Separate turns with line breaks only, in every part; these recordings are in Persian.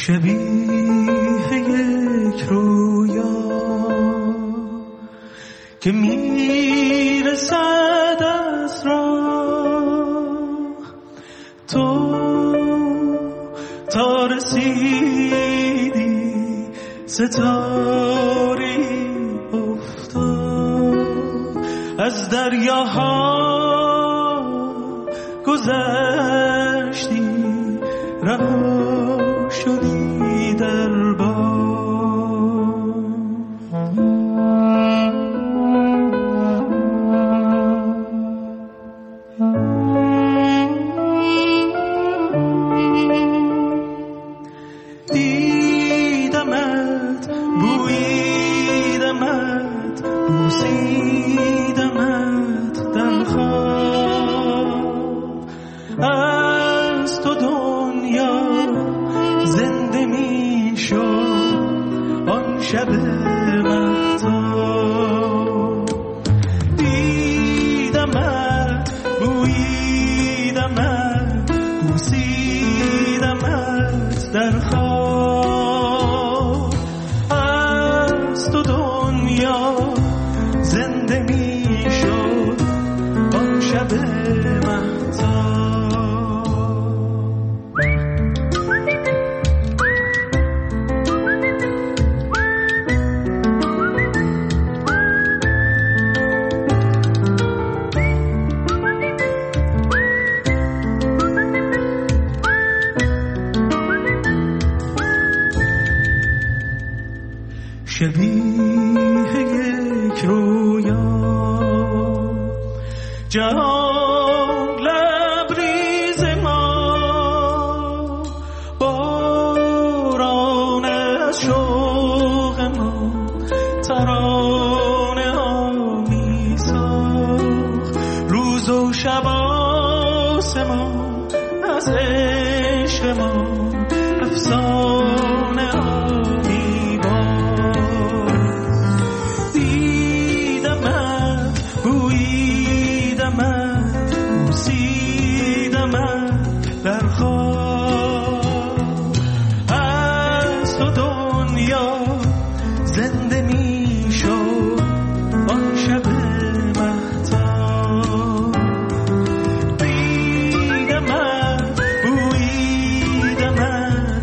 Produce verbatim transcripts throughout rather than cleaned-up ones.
شبیه یک رویا که میرسد از راه، تو تا رسیدی ستاری افتاد، از دریاها گذشتی رها شدی در باد. دیدمت، بویدمت، بوسیدمت در خواب، از تو دنیا زنده می شد آن شب مهتاب. دیدمت، بویدمت، بوسیدمت در خواب، از تو دنیا زنده می شد آن شب مهتاب. شبیه یک رویا جهان لبریز ما، باران از شوق ما ترانه ها می ساخت، روز و شب آسمان از عشق ما افسانه ها می باخت. دیدمت، بویدمت، بوسیدمت در خواب، از تو دنیا زنده می شد آن شب مهتاب. دیدمت، بویدمت،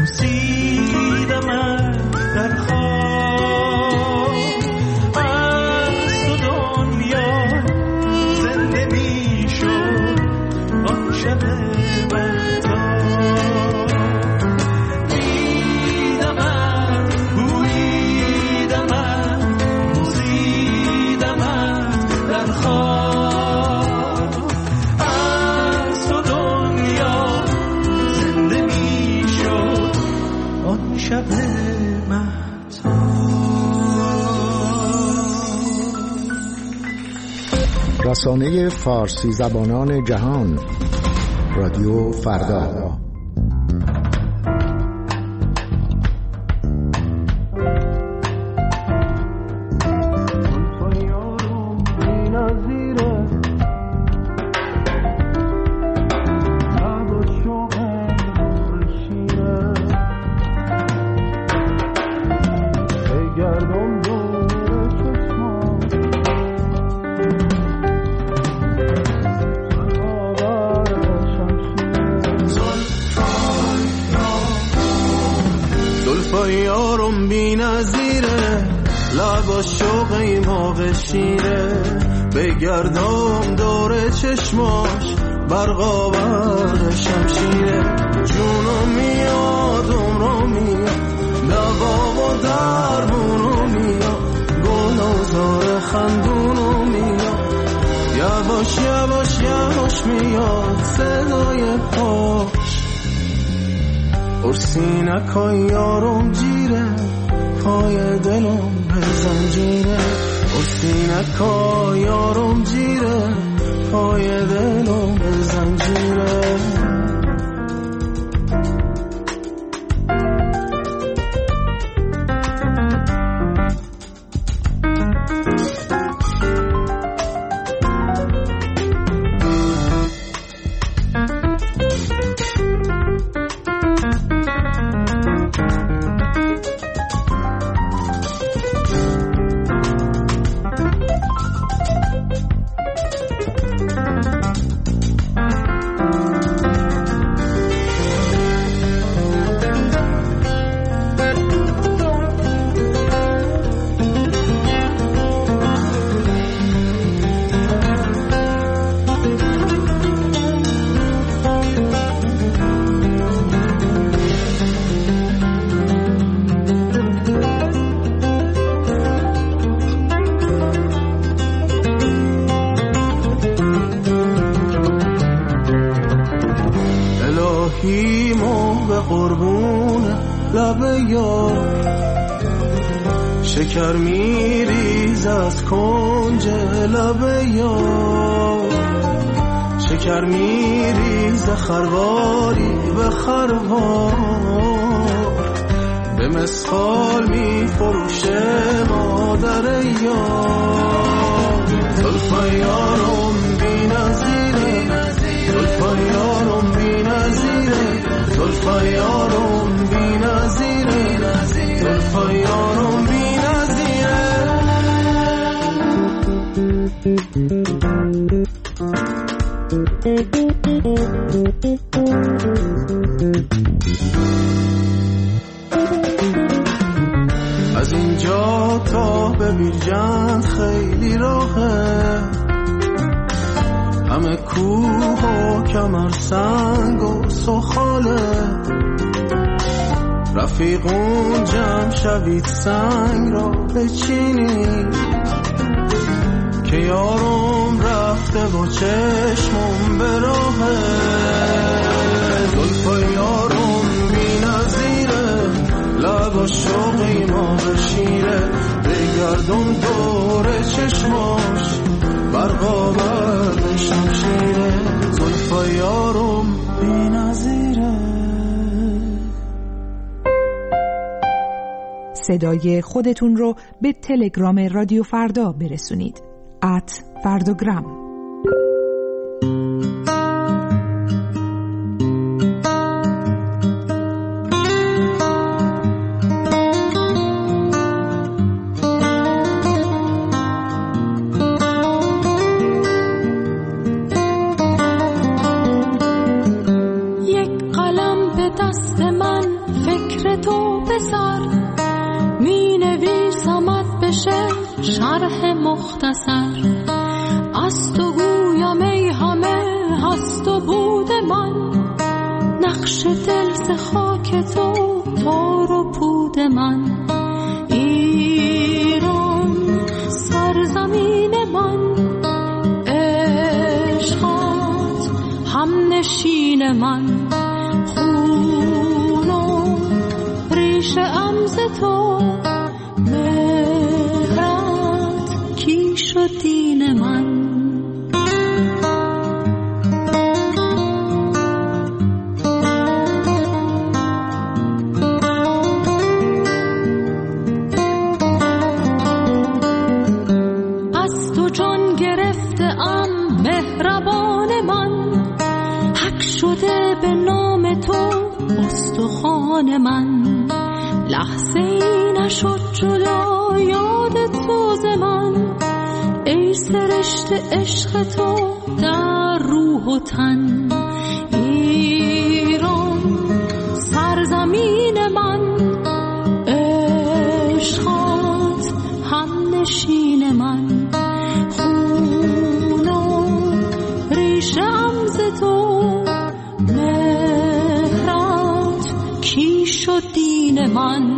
بوسیدمت در خواب، از تو دنیا زنده می شد آن شب مهتاب. دیدمت، بویدمت، بوسیدمت در خواب، از تو دنیا زنده می شد آن شب مهتاب.
رسانه فارسی زبانان جهان، رادیو فردا.
یارم بی نظیره، لب شوقی ما بشینه، بگردم دور چشماش برقاور شمشیره. جونو میاد عمرو میاد، دوا و درمونو میاد، گل و زار خندونو میاد، یواش یواش یواش میاد صدای پاش. ارسینکای یارم جیره، پای دلم به زنجیره. ارسینکای یارم جیره، پای دلم به زنجیره. به قربون لب یار، شکر میریز از کنج لب یار، شکر میریز خرواری به خروار، به مسخال میفروشه مادر یار. زلفای یارم بی نظیره، زلفای یارم بی نظیره، زلفای یارم بی نظیره، زلفای یارم بی نظیره. از اینجا تا به بیرجند خیلی راهه، همه کوه و کمر سنگ و سخاله، رفیقون جمع شوید سنگ را بچینید که یارم رفته و چشمم به راهه. زلفای یارم بی نظیره، لب شوقی ما بشیره، بگردم دور چشماش برقا برد شمشیره. زلفای یارم بی نظیره.
صدای خودتون رو به تلگرام رادیو فردا برسونید. ات فردوگرام.
شرح مختصر از تو گویم ای همه هست و بود من، نقش دل ز خاک تو تار و پود من. ایران سرزمین من، عشقات هم نشین من، خون و ریشه ام ز تو، شد دین من. از تو جان گرفته ام مهربان من، حق شده به نام تو استخوان من، لحظه ای نشد جدا یاد تو ز من، ای سرشت عشق تو در روح و تن. ایران سرزمین من، عشقات هم نشین من، خون و ریشه ام ز تو، مهرت کیش و دین من.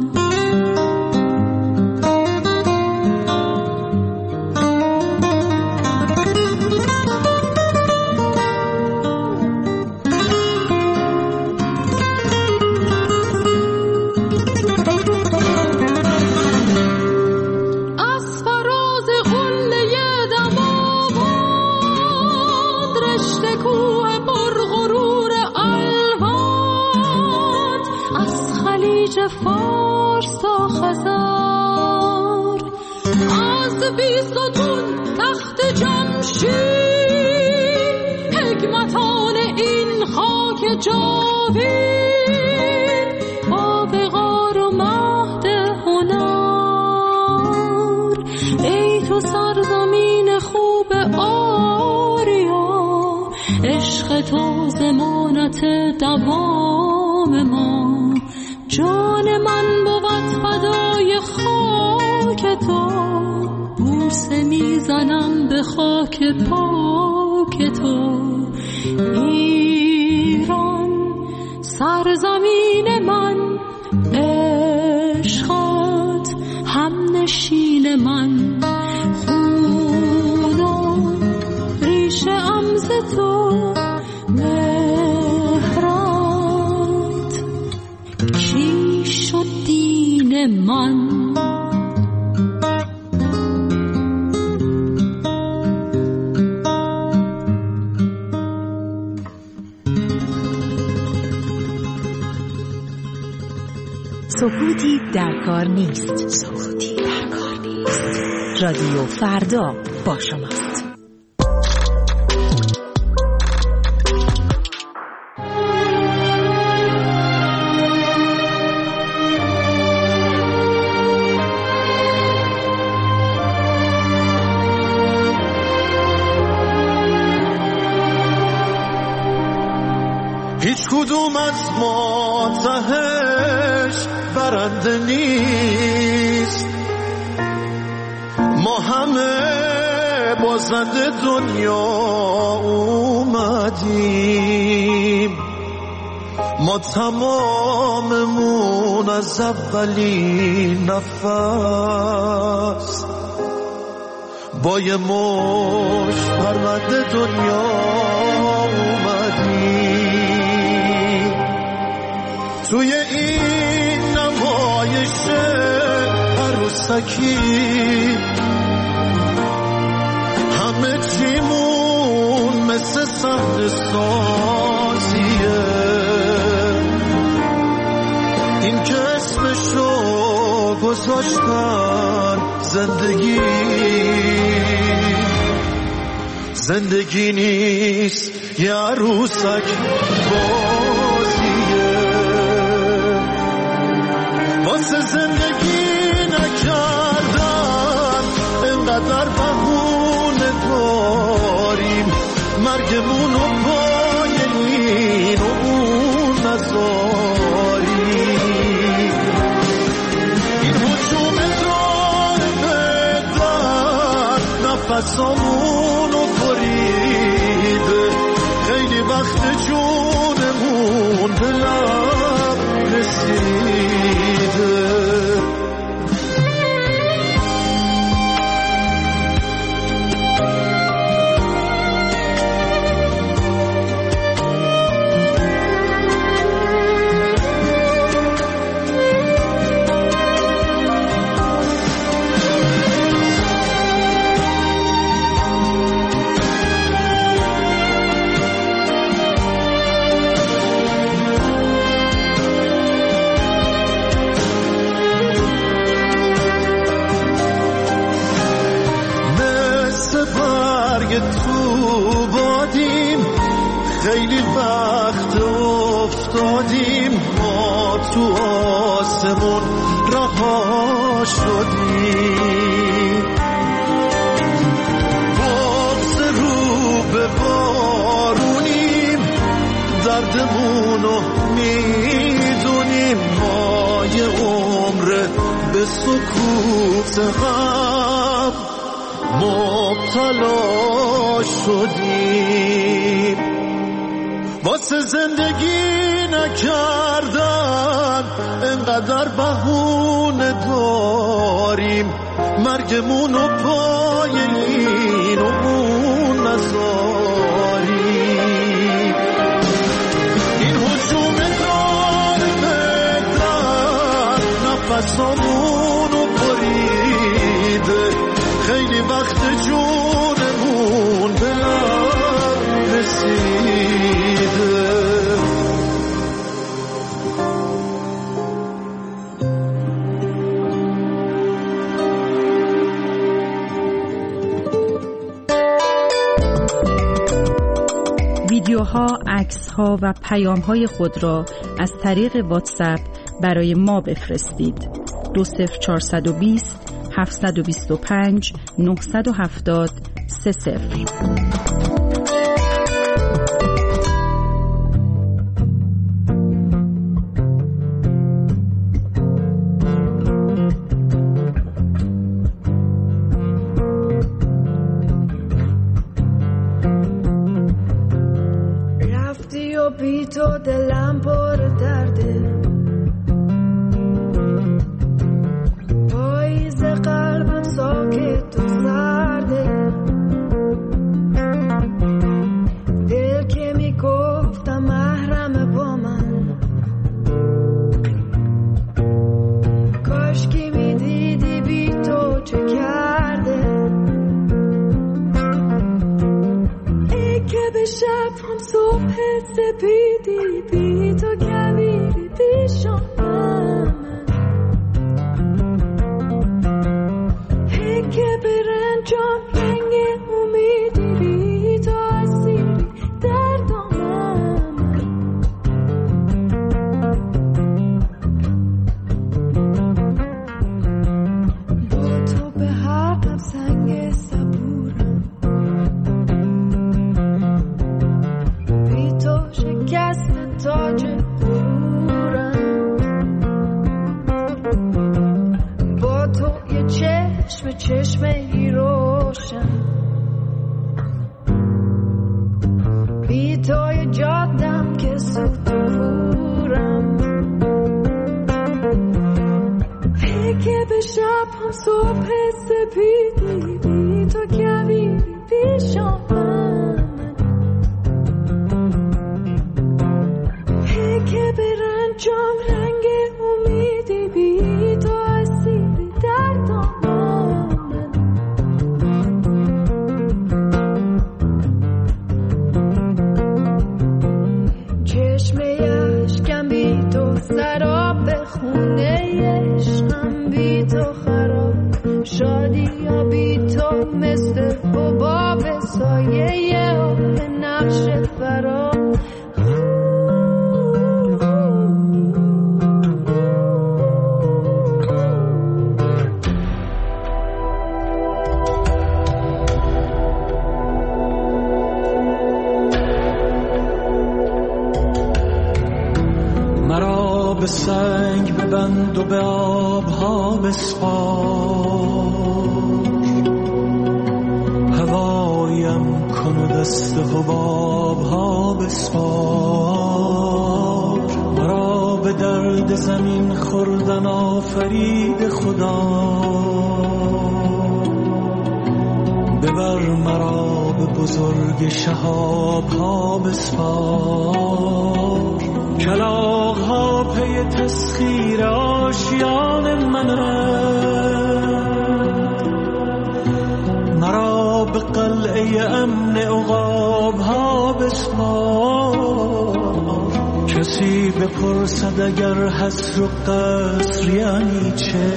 فارس تا خزر، از بیستون تخت جمشید، حکمتان این خاک جاوید، با وقار و مهد هنر. ای تو سرزمین خوب آریا، عشق تو ضمانت دوام ما، جان من بود فدای خاک تو، بوسه میزنم به خاک پاک تو. ایران سرزمین من، عشقات هم نشین من، خون و ریشه ام ز تو، مهرت
سکوتی در کار نیست. سکوتی در کار نیست. رادیو فردا با شماست.
هیچ کدوم از ما تهش برنده نیست، ما همه بازنده دنیا اومدیم، ما تماممون از اولین نفس با یه مش پرونده دنیا اومدیم. توی این نمایش عروسکی همه چیمون مثل صحنه سازیه، این که اسمشو گذاشتن زندگی، زندگی نیست یه عروسک بازیه. واسه زندگی نکردن انقدر بهونه داریم، مرگمونو پای این و اون نذاریم. این حجوم دائمه در نفسامونو بریده، خیلی وقت جونمون به لب رسیده. تو بادیم خیلی وقت افتادیم، ما تو آسمون رها شدیم، بغض رو به بارونیم، دردمونو میدونیم، ما یه عمر به سکوت غم مبتلا شدیم. واسه زندگی نکردن انقدر بهونه داریم، مرگمونو پای این و اون نذاریم. این حجوم دائمه در نفسامونو بریده، خیلی وقت جونمون به لب رسیده.
ویدیوها، عکس‌ها و پیام‌های خود را از طریق واتساپ برای ما بفرستید. دو صفر چهارصد و بیست هفتصد و بیست و پنج نهصد و هفتاد سه صفر.
رفتی و بی تو دلم پر درده، پاییز قلبم ساکت و سرده، دل که میگفتم محرم با من، کاش که میدیدی بی تو چه کرده. ای که به شب هم صبح سپیدی، بی تو کویری پیشانم، چشمه ای روشن، بی توی جادم که سطورم، که به شب هم صبح سپیدی، بی تو کویری پیشم که به رنجام رنگ امیدی، بی تو اسیری دردم چشمه اشکم بی تو سراب خونه عشقم، بی تو خراب شادی یا بی تو مثل حباب سایه آب نقش فراب.
مرا به سنگ ببند و به آبها بسپار، هوایم کن و دست حبابها بسپار. مرا به درد زمین خوردن آفرید خدا، ببر مرا به بزرگ شهابها بسپار. کلاغ ها پی تسخیر آشیان منند، مرا به قلعه امن عقاب ها بسپار. کسی بپرسد اگر حصر و قصر یعنی چه،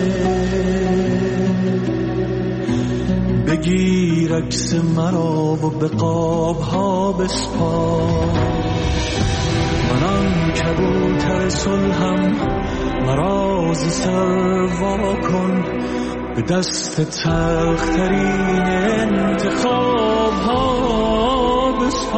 بگیر عکس مرا و به قاب ها بسپار. منان کبوتر صلحم مرا ز سر وا کن، به دست تلخترین انتخاب ها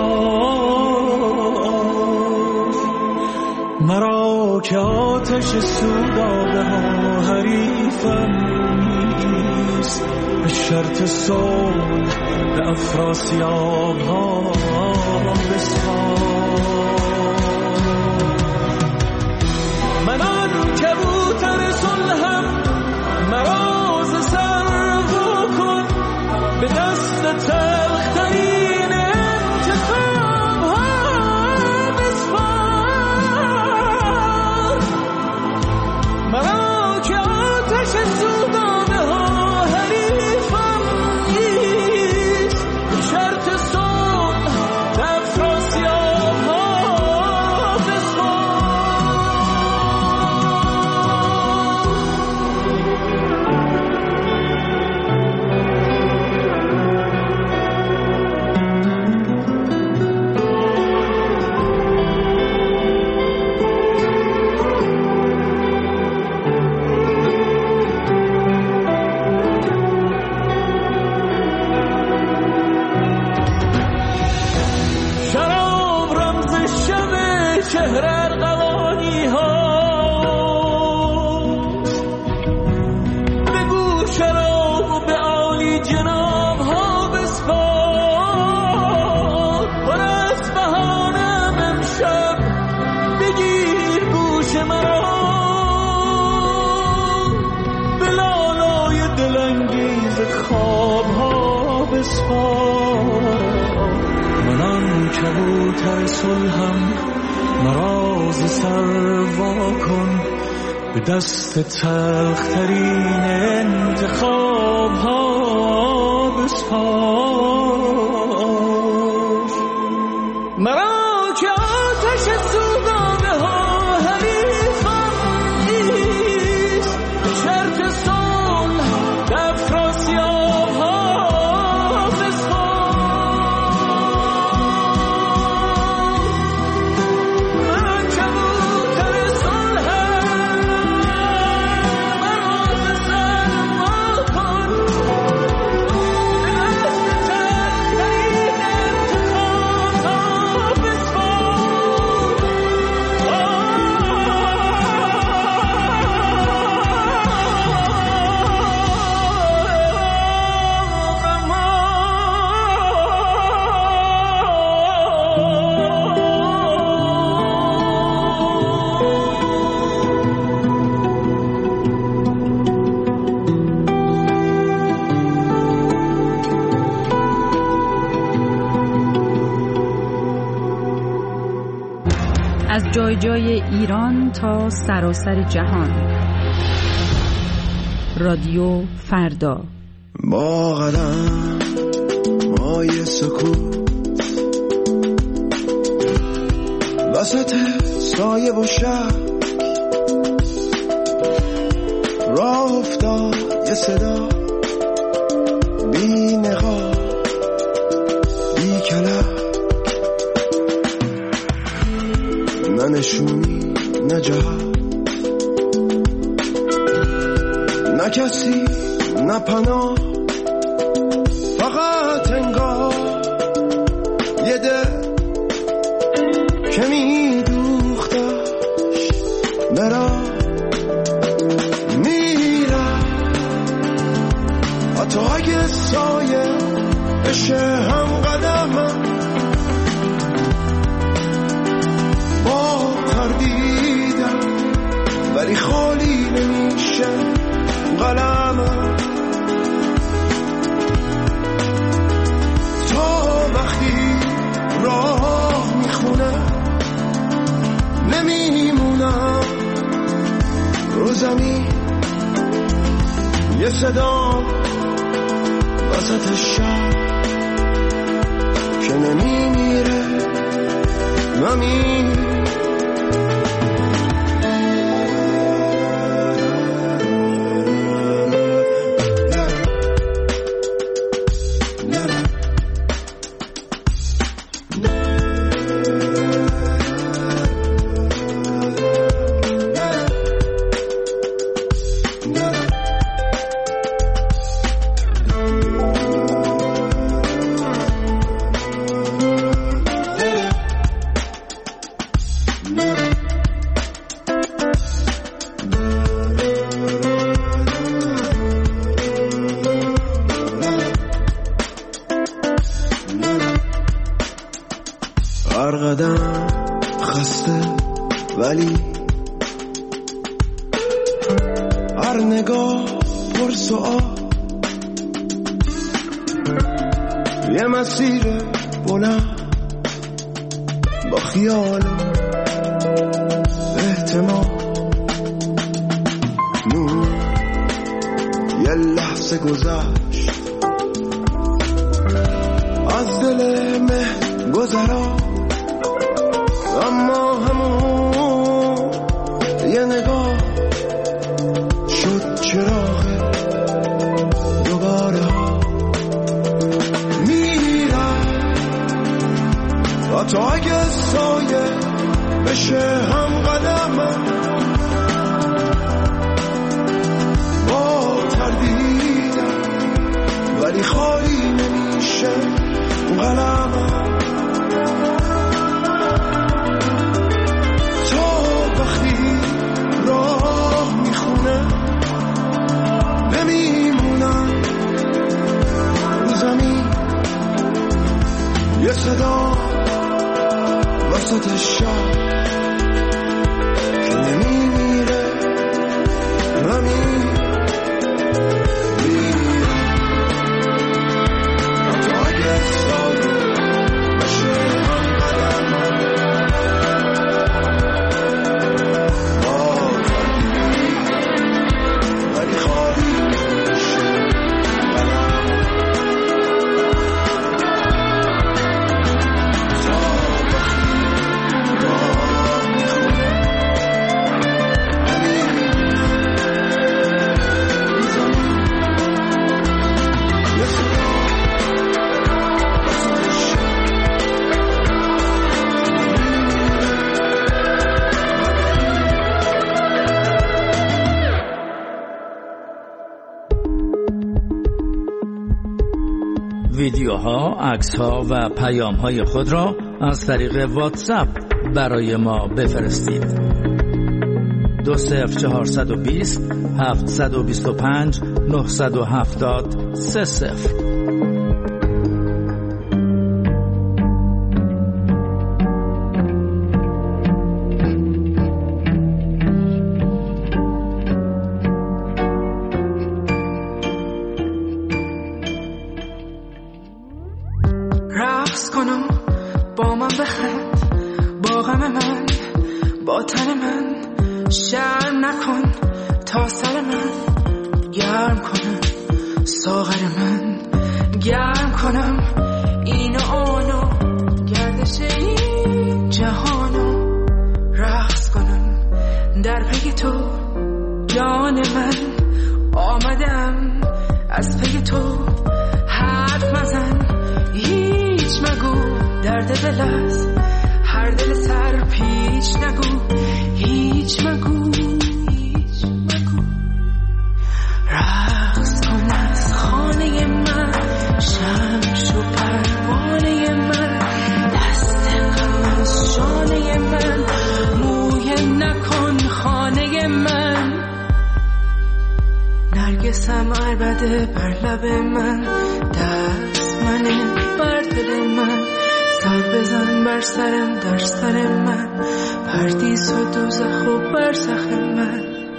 بسپار. مرا که آتش سودابه ها حریفم نیست، به شرط صلح به افراسیاب ها بسپار. منان کبوتر صلحم مرا ز سر وا کن، به دست تلخترین انتخاب ها بسپار. مرا که آتش سودابه ها حریفم نیست، به شرط صلح به افراسیاب ها چهره ارغوانی هاست، بگو شراب و به عالی جناب ها بسپار. پر از بهانم امشب بگیر گوش مرا، به لالای دلانگیز خواب ها بسپار. منان کبوتر صلحم مرا ز سر وا کن، به دست تلخترین انتخاب ها بسپار. مرا که آتش سودابه ها حریفم نیست، به شرط صلح به افراسیاب ها
صدای ایران تا سراسر جهان. رادیو فردا.
با قدم مای سکوت وسط سایه و شب راه افتاد یه صدا بی نقاب بی کلام، نه نشونی نه جهت، نه کسی نه پناه، فقط انگار یه دل که می دوختش برا میرم، حتی اگه سایه بشه هم قدمم، با تردیدم ولی خالی نمیشه قلمم، تا وقتی راه میخونه نمیمونم رو زمین، یه صدا وسط شب که نمیمیره نمیره. هر قدم خسته ولی هر نگاه پر سؤال، یه مسیر بلند با خیال احتمال، نور یه لحظه گذشت از دل مه گذرا، اما همون یه نگاه شد چراغ دوباره ها، میرم حتی اگه سایه بشه هم قدمم، با تردیدم ولی خالی نمیشه قلمم، راه میخونه نمیمونم رو زمین، یه صدا وسط شب که نمیمیره نمیمیره. حتی اگه سایه بشه هم قدمم،
ویدیوها، عکس‌ها و پیام‌های خود را از طریق واتساپ برای ما بفرستید. دو صفر چهارصد و بیست هفتصد و بیست و پنج نهصد و هفتاد سه صفر.
شرم نکن تا سر من گرم کنم، ساغر من گرم کنم، این و آنو گردش این جهانو رقص کنم در پی تو. جان من آمدم از پی تو، حرف مزن هیچ مگو، درد دل است هر دل سر پیچ نگو، هیچ مگو هیچ مگو. رقص کن از خانه من، شمس و پروانه من، دست غم از شانه من، مویه نکن خانه من. نرگسم عربده بر لب من، دست منه بر دل من، سر بزن بر سرم در سر من، پردیس و دوزخ و برزخ من.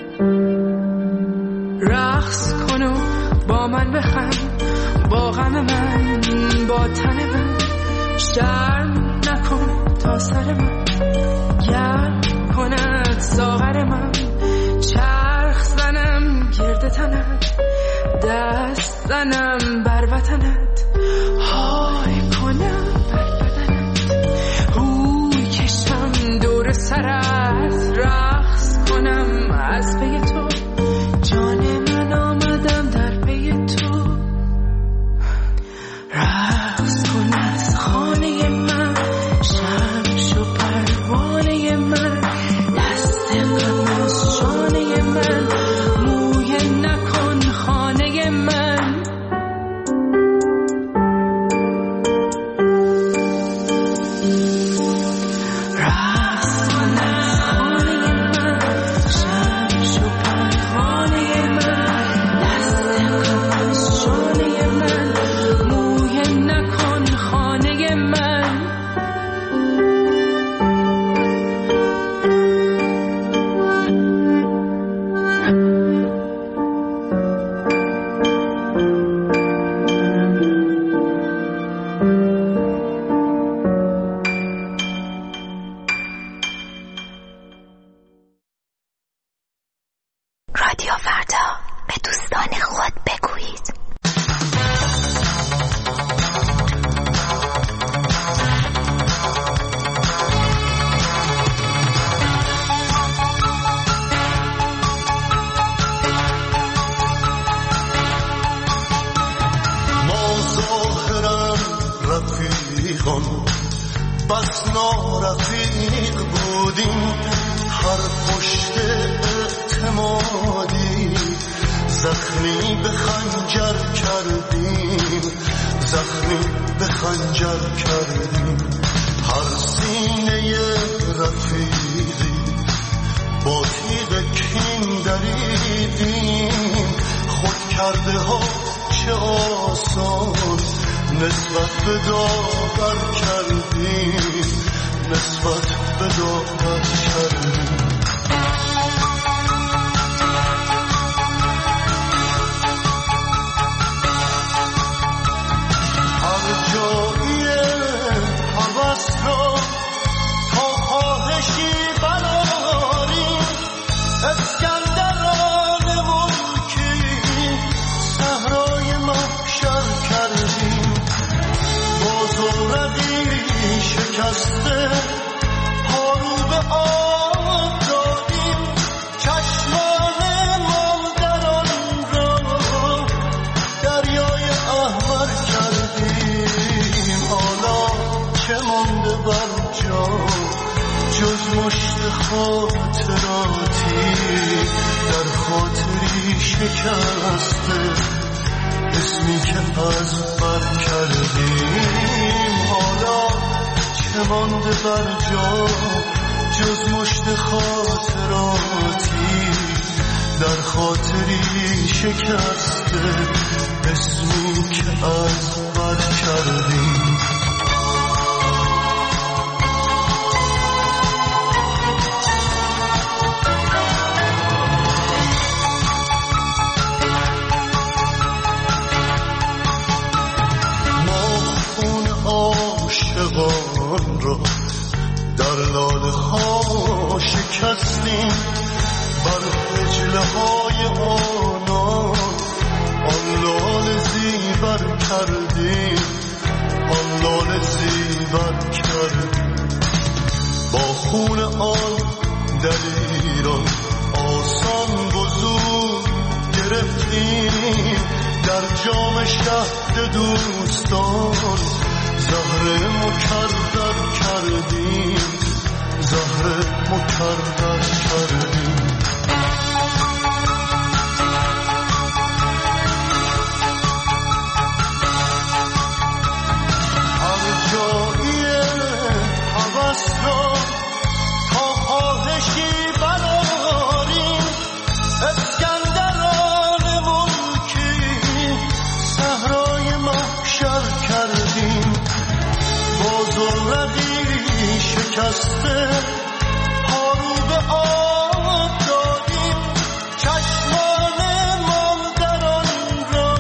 رقص کن و با من بخند، با غم من با تن من، شرم نکن تا سر من گرم کند ساغر من. چرخ زنم گرد تنت، دست زنم بر وطنت، های کنم بر بدنت، روی کشم دور سرت، رقص کنم از پی تو. جان من آمدم در پی تو. رقص کن از خانه من، شمس و پروانه من، دست غم از شانه من، مویه نکن خانه من. رقص کن از خانه من، شمس و پروانه من، دست غم از شانه من، مویه نکن خانه من.
رادیو فردا، به دوستان خود بگویید.
ما ظاهرم رفیقان بس نارفیق بودیم، هر پشت اعتمادی زخمی به خنجر کردیم، زخمی به خنجر کردیم. هر سینه رفیقی با تیغ کین دریدیم، خود کرده ها چه آسان نسبت به داور کردیم، نسبت به داور کردیم. هر جایی حوث را تا خواهشی براریم، اسکندران ملکی صحرای محشر کردیم. با زورقی شکسته پارو به آب دادیم، چشمان مادران را دریای احمر کردیم. حالا چه مانده بر جا جز مشت خاطراتی، در خاطری شکسته اسمی که از بر کردیم. حالا چه مانده بر جا جز مشت خاطراتی، در خاطری شکسته اسمی که از بر کردیم. عاشقان را در لاله ها شکستیم، زیبا کردیم، با خون آن دلیران آسان بزرگ گرفتیم. در جام شهد دوستان زهر مکرر کردیم، زهر مکرر کردیم. هر جایی حوث را تا خواهشی براریم، اسکندران ملکی صحرای محشر کردیم. با زرقی شکسته پارو به آب دادیم، چشمان مادران را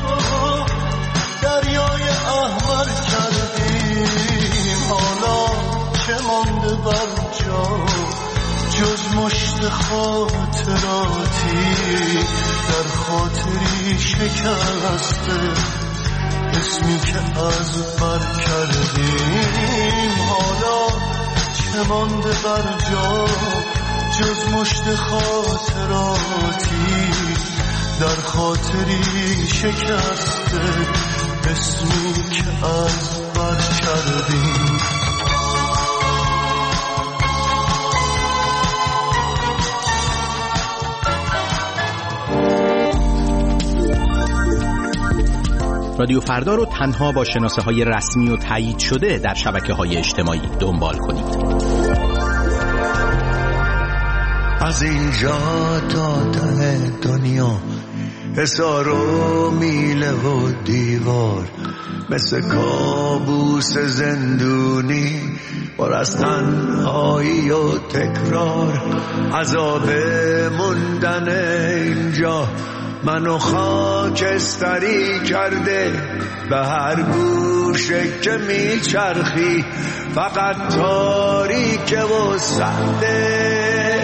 دریای احمر کردیم. حالا چه مانده بر جا جز مشت خاطراتی، در خاطری شکسته اسمی که از بر کردیم. حالا چه مانده بر جا جز مشت خاطراتی، در خاطری شکسته اسمی که از بر کردیم.
رادیو فردا رو تنها با شناسه های رسمی و تایید شده در شبکه های اجتماعی دنبال کنید.
از اینجا تا ته دنیا حصار و میله و دیوار، مثل کابوس زندونی پر از تنهایی و تکرار. عذاب موندن اینجا منو خاکستری کرده، به هر گوشه که میچرخی فقط تاریکه و سرده.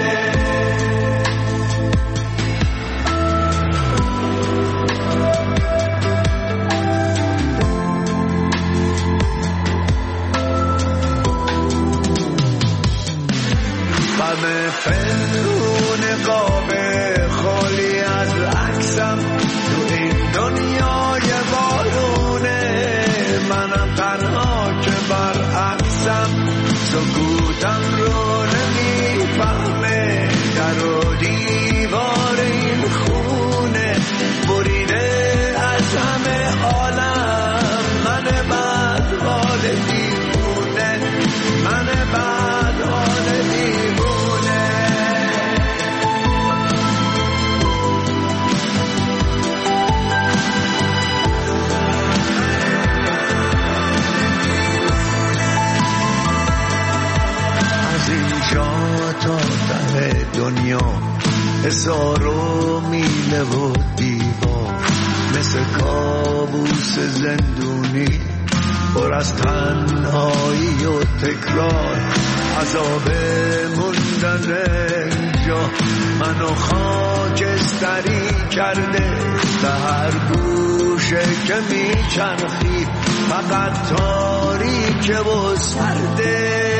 غم پنهون قاب خالی از عکسم تو این دنیای بارونه، منم تنها که برعکسم، سکوتم رو نمیفهمه. در و دیوار این خونه بریده از همه عالم، من بد حال دیوونه، من بد حال دیوونه. تا ته دنیا حصار و میله و دیوار، مثل کابوس زندونی پر از تنهایی و تکرار. عذاب موندن اینجا منو خاکستری کرده، به هر گوشه که میچرخی فقط تاریکه و سرده.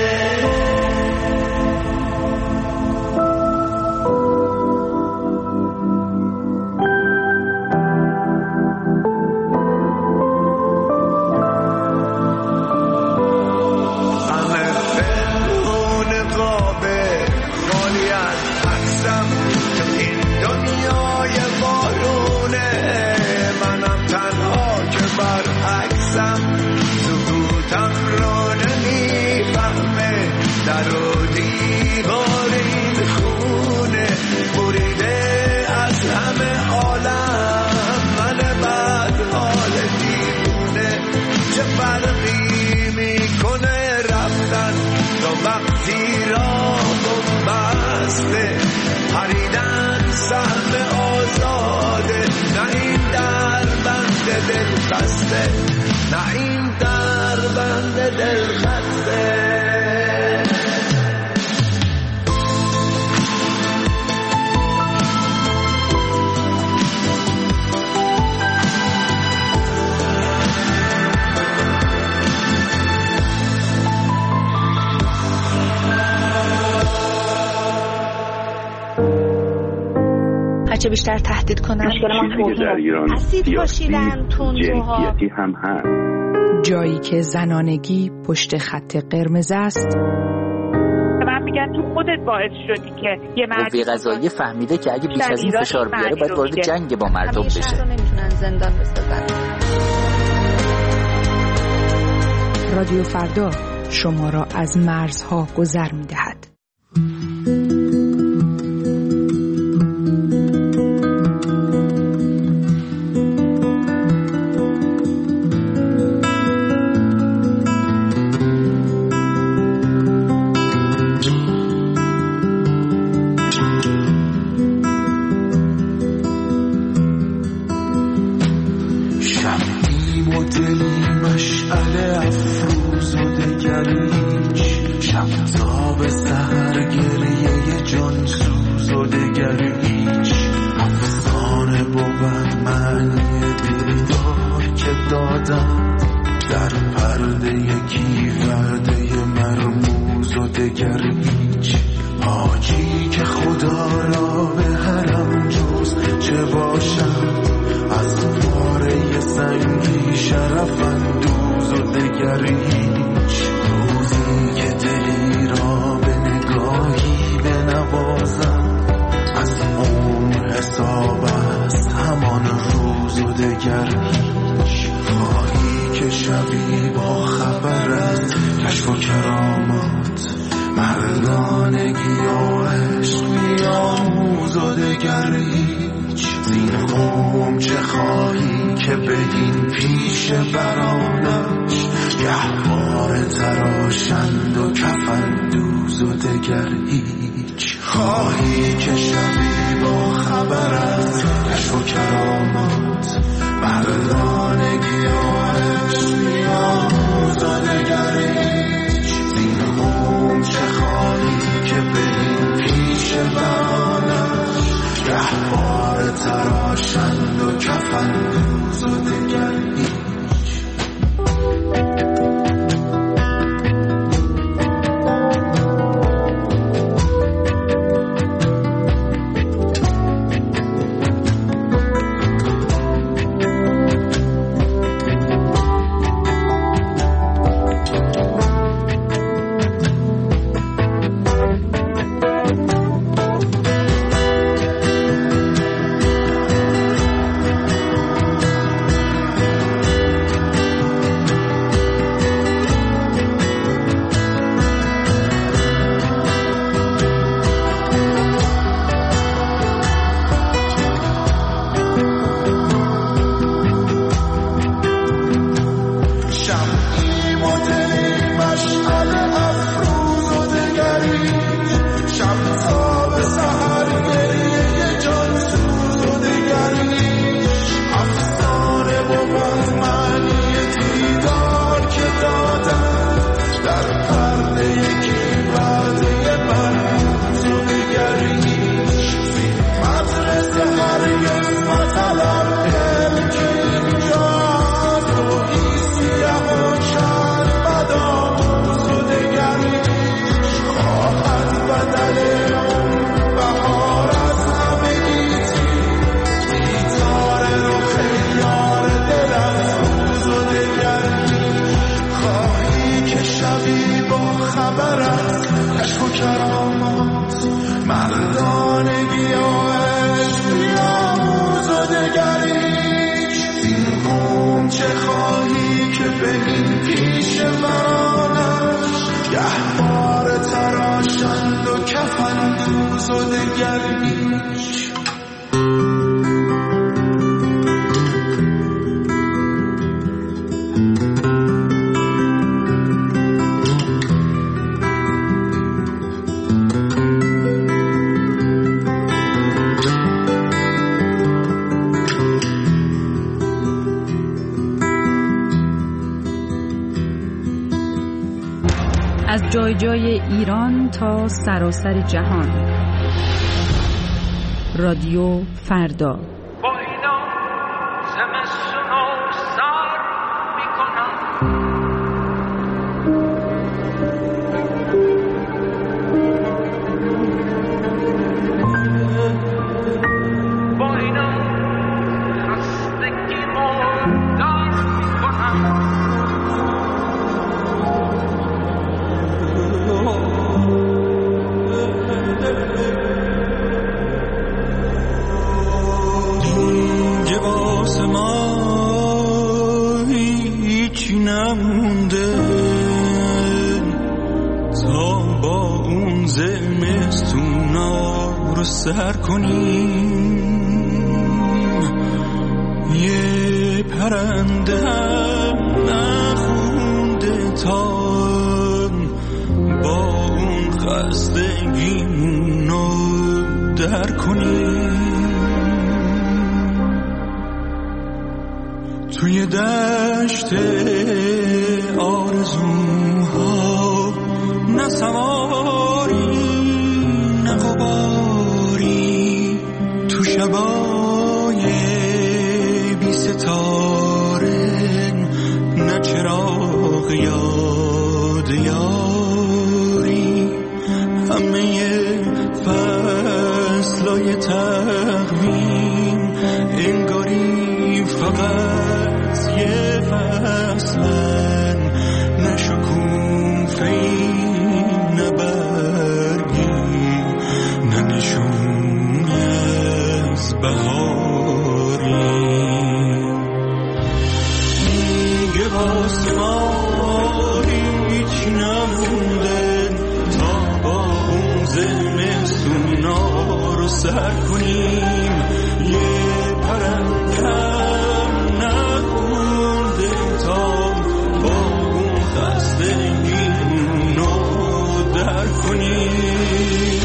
پریدن سهم آزاده، نه این در بند دل خسته، نه این در بند دل خسته.
هرچه بیشتر تهدید کنن.
مشکل ما در ایران
اسید پاشیدن، تندروها،
جنسیتی هم هست.
جایی که زنانگی پشت خط قرمز است.
من میگم تو خودت باعث شدی که یه مرد
قوه قضاییه فهمیده که اگه بیش از این فشار بیاره باید وارد جنگ با مردم بشه.
شهر رو نمیتونن زندان بسازن.
رادیو فردا شما را از مرزها گذر می‌دهد. از جای جای ایران تا سراسر جهان. رادیو فردا.
با اینا زمستون رو سر میکنم.
سر کنیم. یه پرنده هم نخونده تا با اون خستگیمونو در کنیم. توی دشت آرزوها نه سواری نه غباری، تو شبای بی ستاره نه چراغ یاد یاری. همه فصلای تقویم انگاری فقط یه فصلن، نه شکوفه‌ای نه برگی نه نشون از بهاری. میگه واسه ما هیچ نمونده تا با اون زمستونا رو سر کنیم. یه پرنده نخونده تا با اون خستگیمونو در کنیم.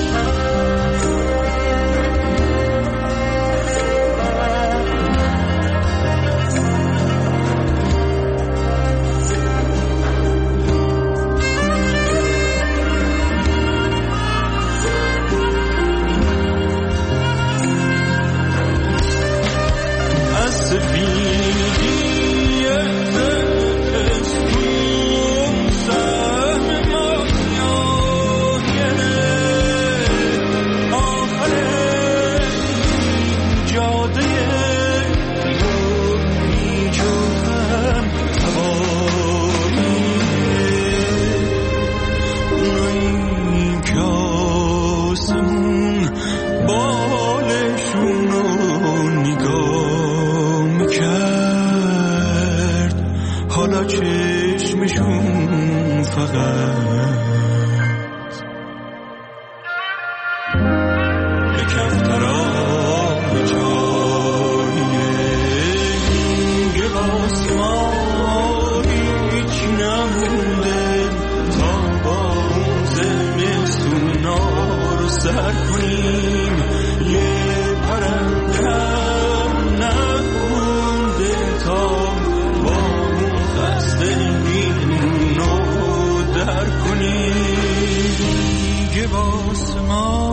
چشمشون فقط به کفتران جاییه. میگه واسه ما هیچ نمونده تا با اون زمستونا رو سر کنیم. یه پرنده نخونده تا با اون خستگیمونو در کنیم. میگه واسه ما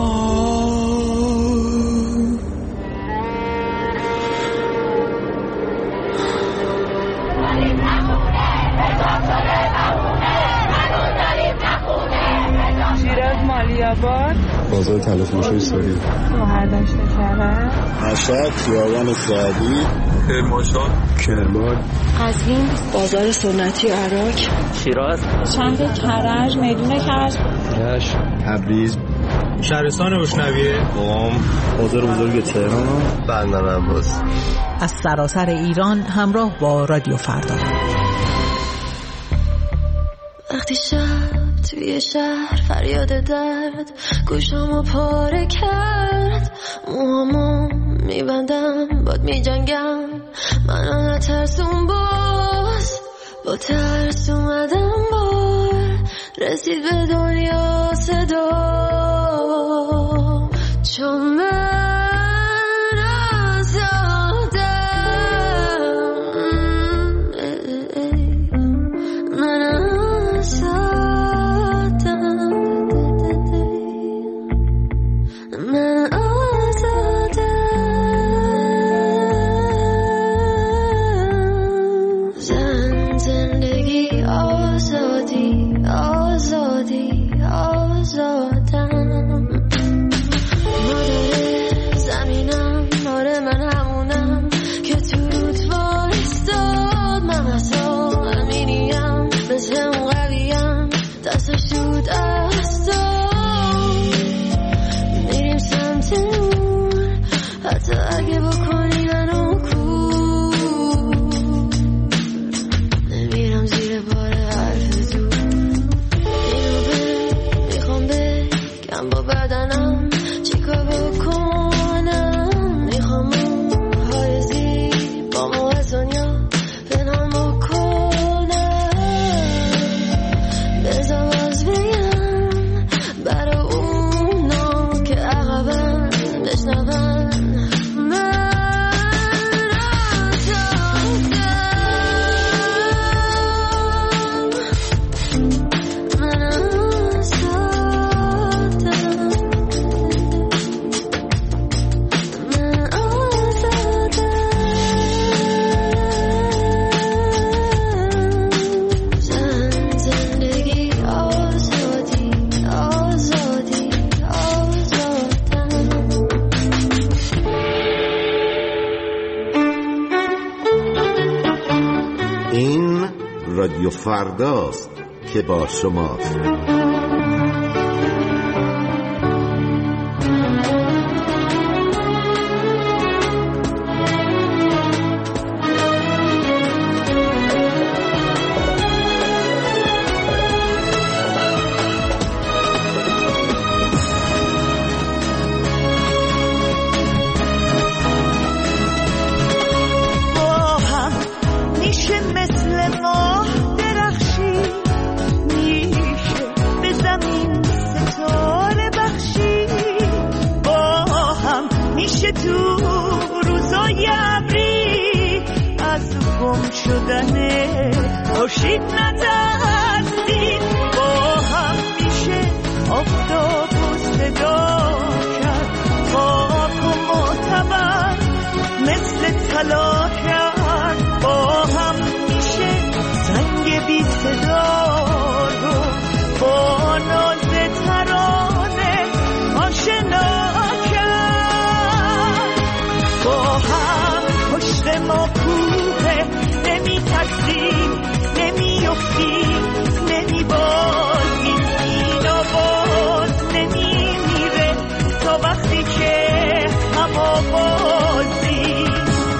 شیراز مالیاباد،
بازار تلافروشی ساری،
مهردشت کرد،
مشهد، خیابان سعدی، کرمانشاه، کرمان،
قزوین، بازار سنتی عراق،
شیراز،
شهر کرج، میدون کرج،
رشت، تبریز،
شهرستان اشنویه،
قم، بازار بزرگ تهران، بندر عباس.
از سراسر ایران همراه با رادیو فردا.
وقتی شب توی شهر فریاد درد گوشامو پاره کرد، موهامو میبندم باد میجنگم، منو نترسون باز، با ترس اومدم بار رسید به دنیا صدا، چون من با بدنم چیکار
رادیو فرداست که با شماست.
خورشید نترسید با هم میشه آفتاب و صدا کرد، خاک و معتبر مثل طلا کرد، با هم میشه زنگ بی صدا رو با ناز ترانه آشنا کرد. با هم پشت ما کوه نمی ترسیم نمی افتیم نمی بازیم، این آواز نمی میره تا وقتی که هم آوازیم.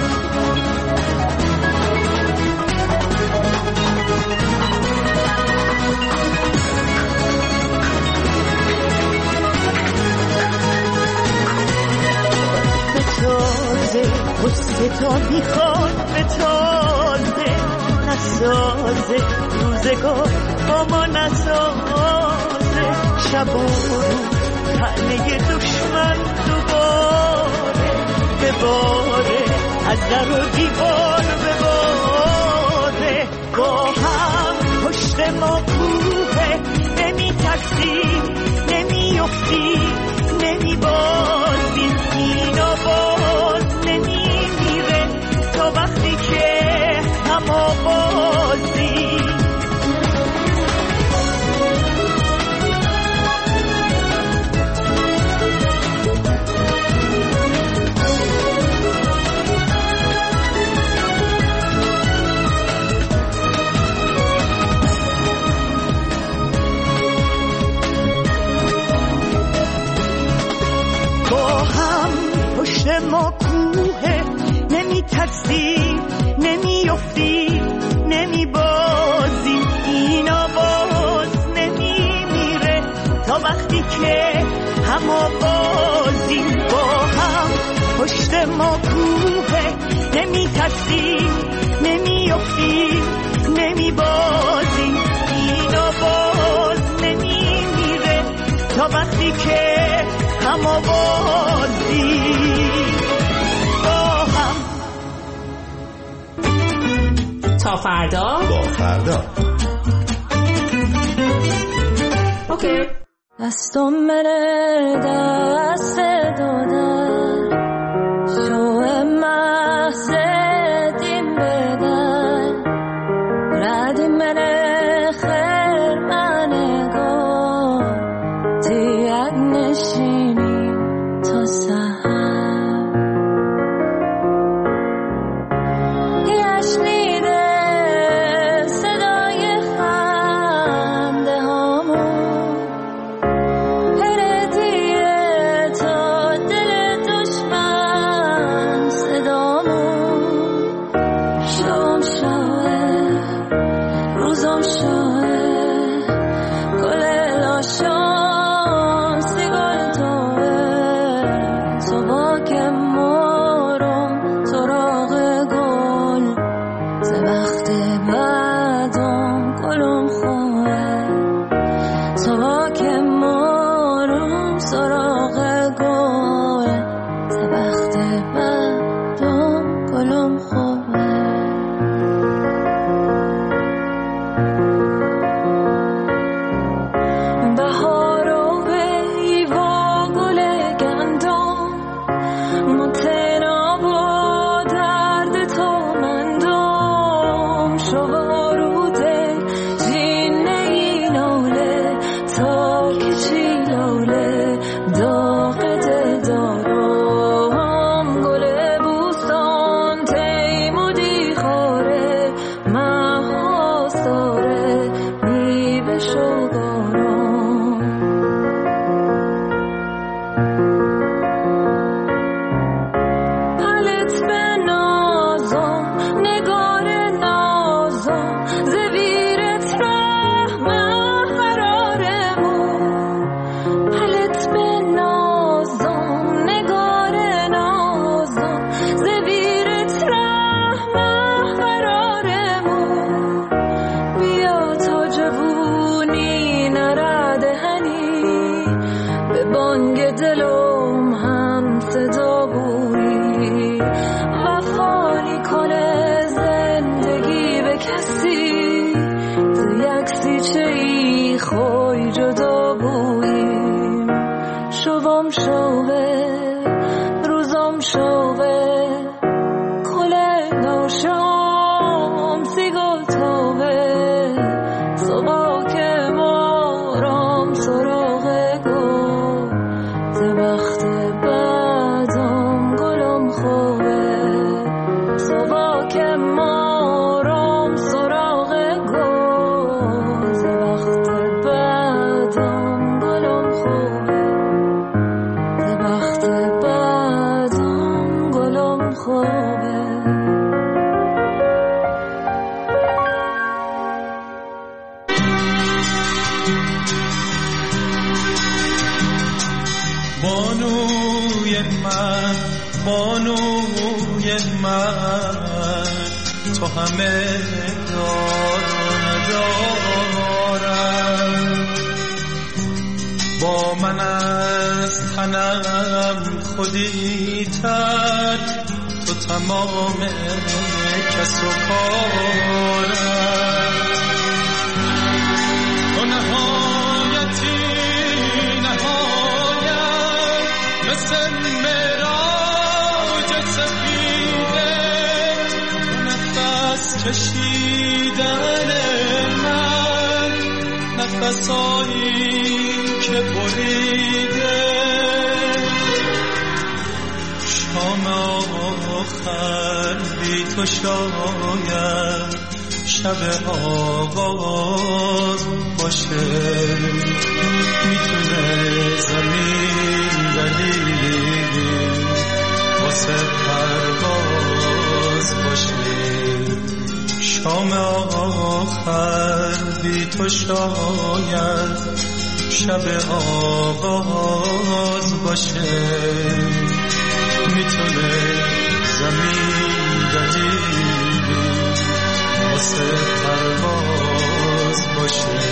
به تازه غصه تا میخواد به تازه نسازه روزگار با ما نسازه، شب و روز تنه دشمن دوباره بباره از در و دیوار بباره. با هم پشت ما کوه نمی ترسیم نمی افتیم نمی بازیم، این آواز نمی میره تا وقتی که هم آوازیم. با هم پشت ما کوه نمی ترسیم نمی افتیم نمی بازیم، این آواز نمی میره تا وقتی که هم آوازیم. با هم پشت ما کوه نمی ترسیم نمی افتیم نمی بازیم، این آواز نمی میره تا وقتی که هم آوازیم. با هم
تا فردا
با فردا
اوکی.
دستم منه دست دادن شو محض دین بدن ردی منه خیر منه گو دیگ نشینیم تا سهر یشنیده صدای خنده هامون هردیه تا دل تو وفانی کنه زندگی به کسی ز یک سیچه ای خوی جدا بوییم شوام شوه روزم شوه کله نوشام سیگو توه صبح که مارم سراغ گل ز وقت بعدم گلم خوبه صبح که مارم سراغ گل ز وقت بعدم گلم خوبه ز وقت بعدم گلم خوبه.
بانوی من بانوی من تو همه دارم با من از تنم خودی تر تو تمام کس و کارم تو نهایتی نهایت مثل مراج سفیده نفس کشیدن من نفسایی که بریده شام آخر بی تو شاید شب آغاز باشه میتونه زمین دلیل واسه پرواز باشه شام آخر بی تو شاید شب آغاز باشه میتونه زمین دلیل واسه پرواز باشه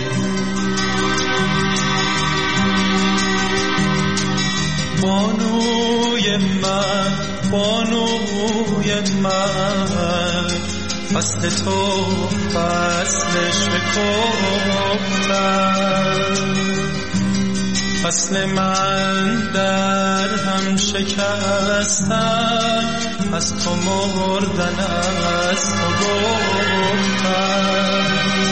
بانوی من بانوی من فصل تو فصلش بکنم فصل من در هم شکستم از تو مردن از تو گفتم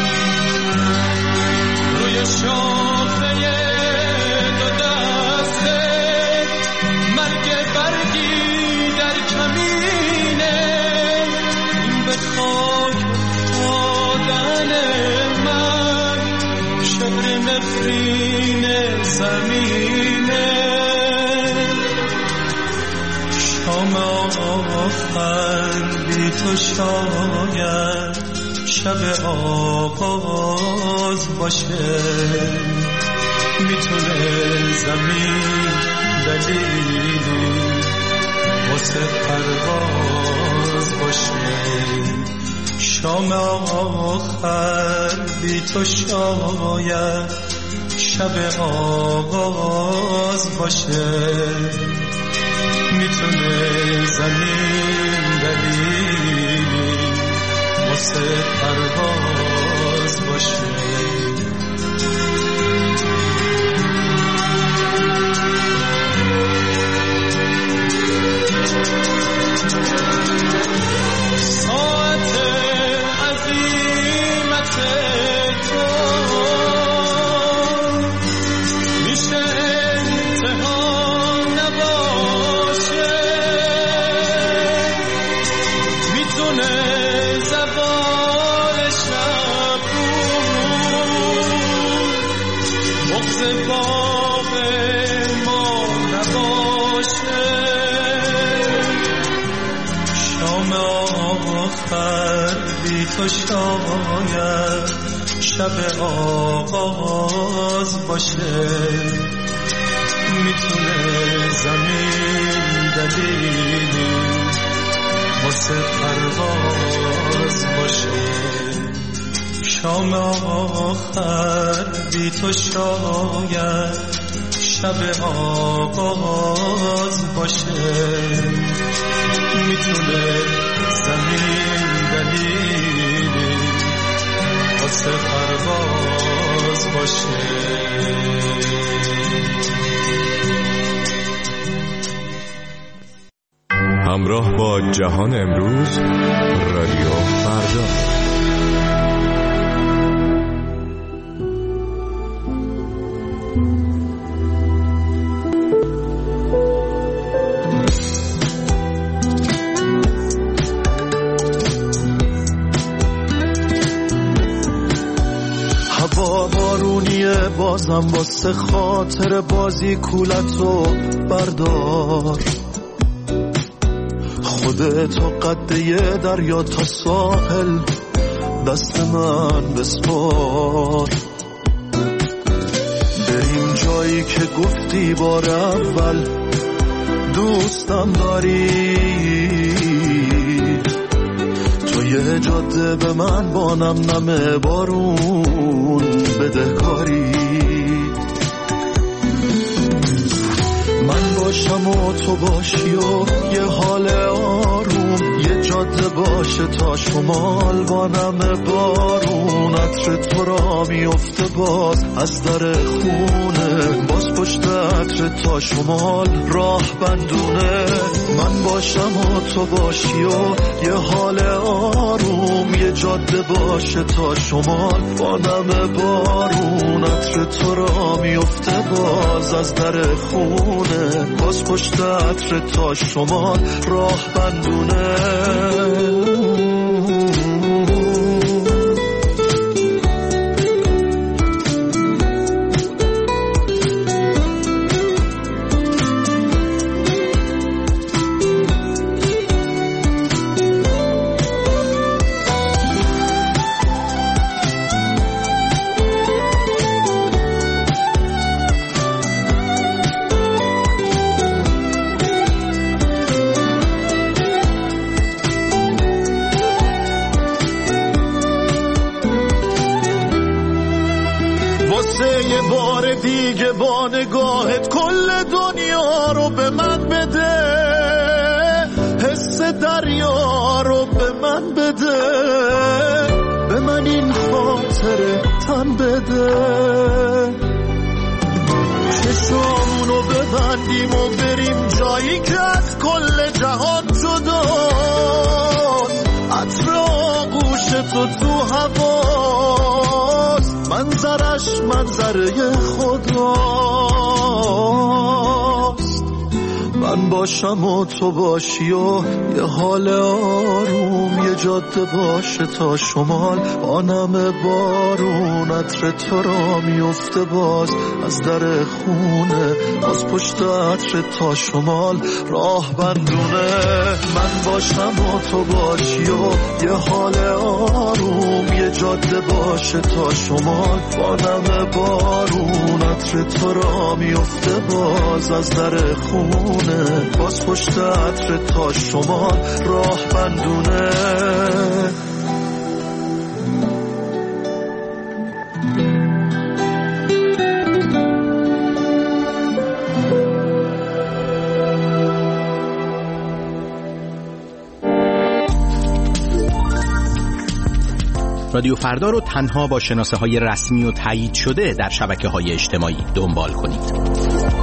روی شاخه دو دسته مرگ برگی در کمینه این به خاک دادن من شبر نفرین زمینه شام آخر بی تو شاید شب آغاز باشه میتونه زمین دلیلی واسه پرواز باشه شام آخر بی تو شاید شب آغاز باشه میتونه زمین دلیلی واسه پرواز باشه ساعت عظیمت تو میشه انتها نباشه میتونه زوال شب بغض باغ ما نباشه شام آخر بی تو شاید شب آغاز باشه میتونه زمین دلیلی واسه پرواز باشه شام آخر بی تو شاید شب آغاز باشه میتونه زمین دلیلی واسه پرواز باشه.
همراه با جهان امروز، رادیو فردا.
هوا بارونیه بازم واسه خاطر بازی کولتو بردار، خودتو قده دریا تا ساحل دست من بسپار. بریم جایی که گفتی بار اول دوستم داری، تو یه جاده به من با نم نم بارون بدهکاری. من باشم و تو باشی و یه حال آروم، یه جاده باشه تا شمال با نم بارون. عطر تو را میفته باز از در خونه، باز پشت عطر تا شمال راه بندونه. من باشم و تو باشی و یه حال آروم، یه جاده باشه تا شمال با نم بارون. عطر تو را میفته باز از در خونه، باز پشت عطر تا شمال راه بندونه. دیگه با نگاهت کل دنیا رو به من بده، حس دریا رو به من بده، به من این خاطره تن بده. چشامونو ببندیم و بریم جایی که از کل جهان جداست، عطر آغوش تو تو هواست، منظرش منظره خداست. من باشم و تو باشی و یه حال آروم، یه جاده باشه تا شمال با نم بارون. عطر تو را میفته باز از در خونه، باز پشت عطر تا شمال راه بندونه. من باشم و تو باشی و یه حال آروم، یه جاده باشه تا شمال با نم بارون. عطر تو را میفته باز از در خونه، باز پشت عطر تا شمال راه بندونه.
رادیو فردا رو تنها با شناسه های رسمی و تایید شده در شبکه های اجتماعی دنبال کنید.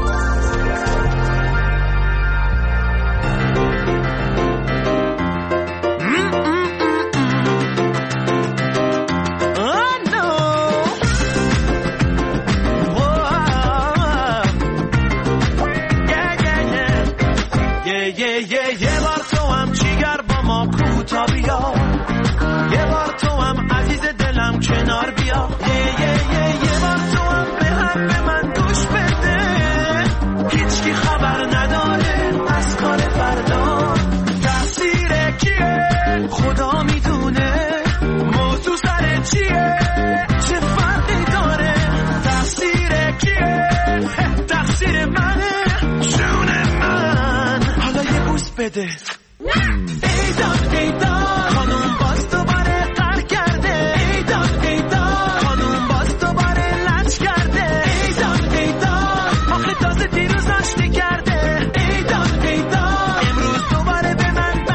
بده ایداد ایداد خانم باز دوباره قهر کرده، ایداد ایداد خانم باز دوباره لج کرده، ایداد ایداد آخه تازه دیروز آشتی کرده، ایداد ایداد امروز دوباره به من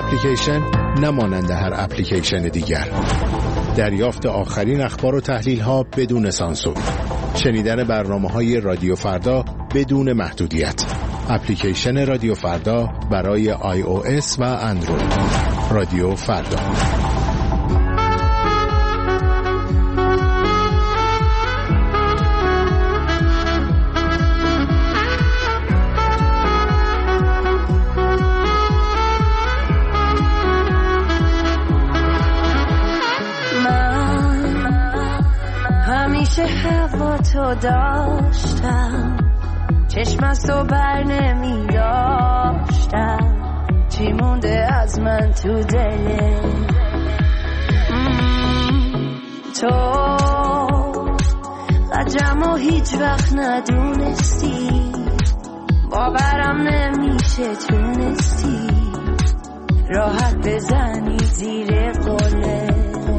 اپلیکیشن نمانند هر اپلیکیشن دیگر. دریافت آخرین اخبار و تحلیل ها بدون سانسور. شنیدن برنامه‌های رادیو فردا بدون محدودیت. اپلیکیشن رادیو فردا برای آی او اس و اندروید. رادیو فردا.
همیشه هوا تو داشتم، چشم از تو بر نمی داشتم، چی مونده از من تو دل تو؟ قدرمو هیچ وقت ندونستی، باورم نمیشه تونستی راحت بزنی زیر قله.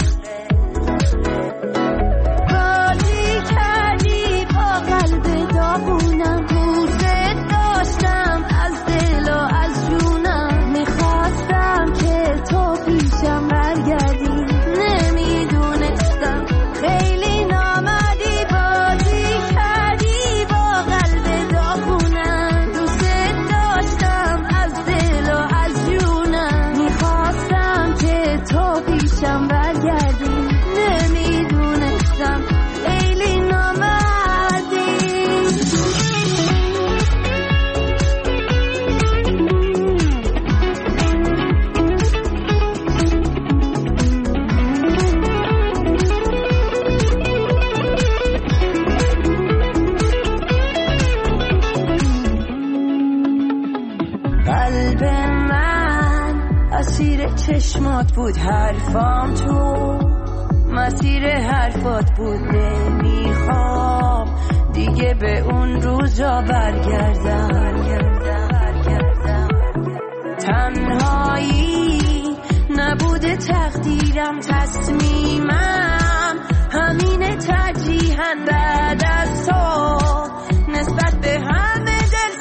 داغونم دوست داشتم از دل و از جونم، میخواستم که تو پیشم برگردی، نمیدونستم خیلی نامدی، بازی کردی با قلب داغونم. دوست داشتم از دل و از جونم، میخواستم که تو پیشم برگردی، نمیدونستم خیلی نامدی. قلب من اسیر چشمات بود، حرفام تو مسیر حرفات بود، نمیخوام دیگه به اون روزا برگردم. تنهایی نبوده تقدیرم، تصمیمم همینه، ترجیحاً بعد از تو نسبت به همه دل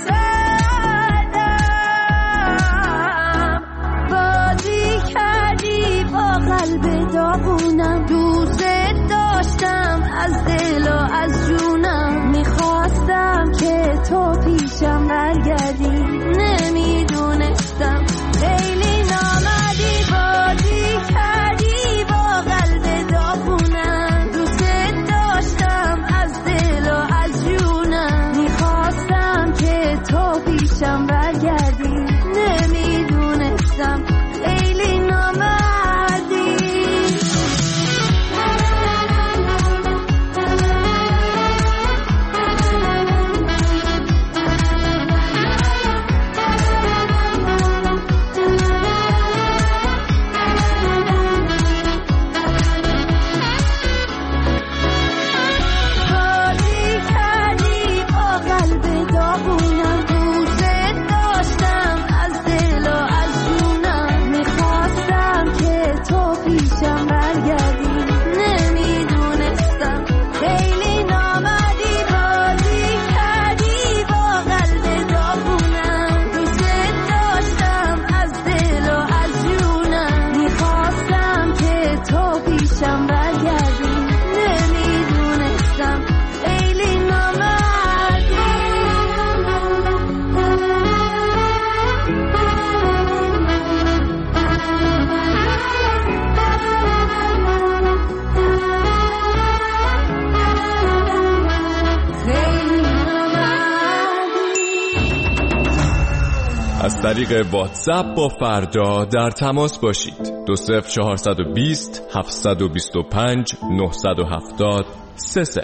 سردم. بازی کردی با قلب داغونم، دوست داشتم از دل و از جونم، میخواستم که تو پیشم برگردی، نمیدونستم خیلی نامدی. بازی کردی با قلب داغونم، دوست داشتم از دل و از جونم، میخواستم که تو پیشم برگردی، نمیدونستم خیلی نامدی.
از طریق واتساپ با فردا در تماس باشید. دو صفر چهارصد و بیست هفتصد و بیست و پنج نهصد و هفتاد سه صفر.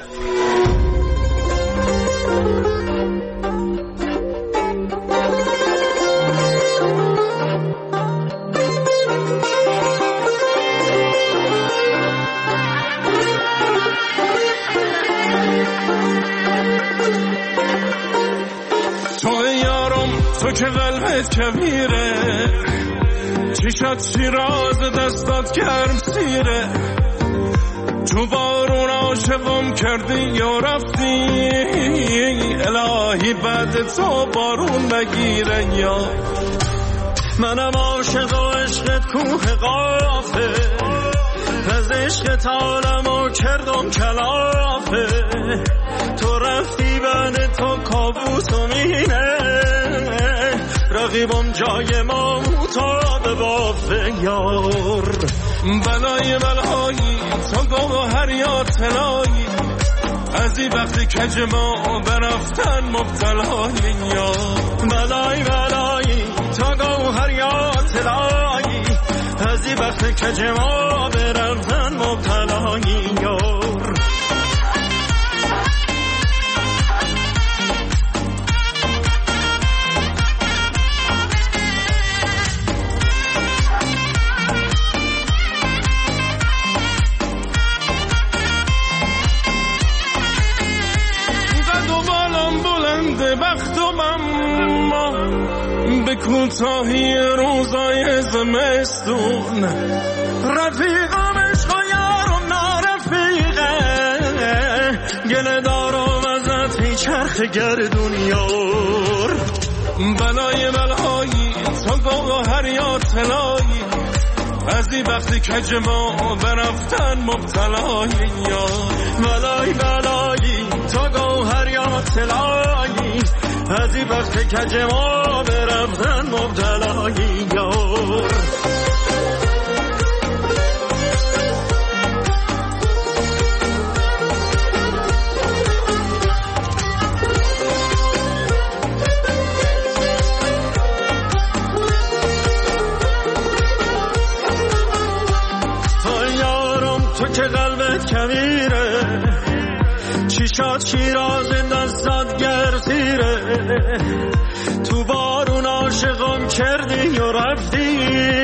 تو که قلبت کبیره، چشات شیراز دستات گرم سیره، تو بارون عاشقم کردی یا رفتی، الهی بعد تو بارون نگیره. یا منم عاشق و عشقت کوه قافه، از عشقت عالمو کردم کلافه. تو رفتی بعد تو کابوس و مینه، رقیبم جای ما متاب بافه یار. بلای بلایی تو گوهر یا طلایی، از این وقتی کج ما برفتن مبتلای یار. بلای بلایی تو گوهر یا طلایی، از این وقتی کج ما برفتن مبتلای یار. وقتم اما به کوتاهی روزای زمستون، رفیقم عشق و یارم نارفیقه، گله دارم ازت هی چرخ گردون یار. بلای بلایی تو گوهر یا طلایی، از این وقتی کج ما برفتن مبتلای یار. بلای بلایی تو گوهر یا طلایی، از این وقتی کج ما برفتن مبتلای یار. تو که قلبت کبیره، چیشات شیراز دستات گرزیره. تو بارون عاشقم کردی و رفتی،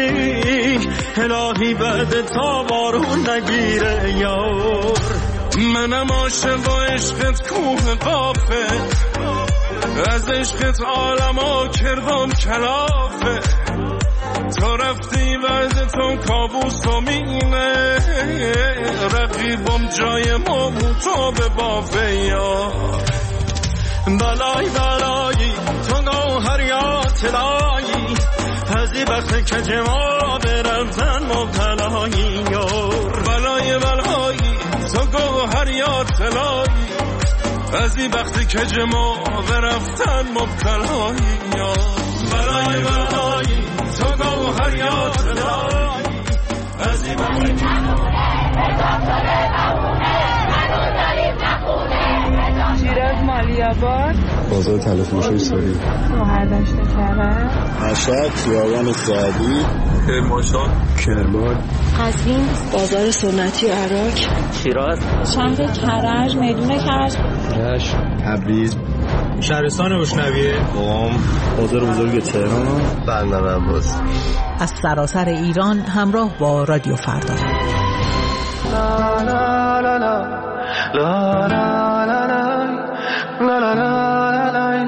الهی بعد تا بارون نگیره یار. منم عاشق و عشقت کوه قافه، از عشقت عالمو کردم کلافه. تو رفتی بعد تو کابوس و مینه، رقیبم جای ما متاب بافه یار. بلای بلایی تو گوهر یا طلایی، از این وقت کج ما برفتن مبتلای یار. بلای بلایی تو گوهر یا طلایی، از این وقت کج ما برفتن مبتلای یار. بلای بلایی تو گوهر یا طلایی، از این وقت
شیراز مالیاباد،
بازار تلفروش سوری،
شوهر داشته کرد،
مشهد، خیابان سعدی، کرمانشاه، کرمان،
قزوین، بازار سنتی عراق،
شیراز،
شهر کرج، میدون کرج،
رشت، تبریز،
شهرستان اشنویه،
قم، بازار بزرگ تهران، بندر عباس.
از سراسر ایران همراه با رادیو فردا.
لا لا لا لا لا لا لا لا لا لا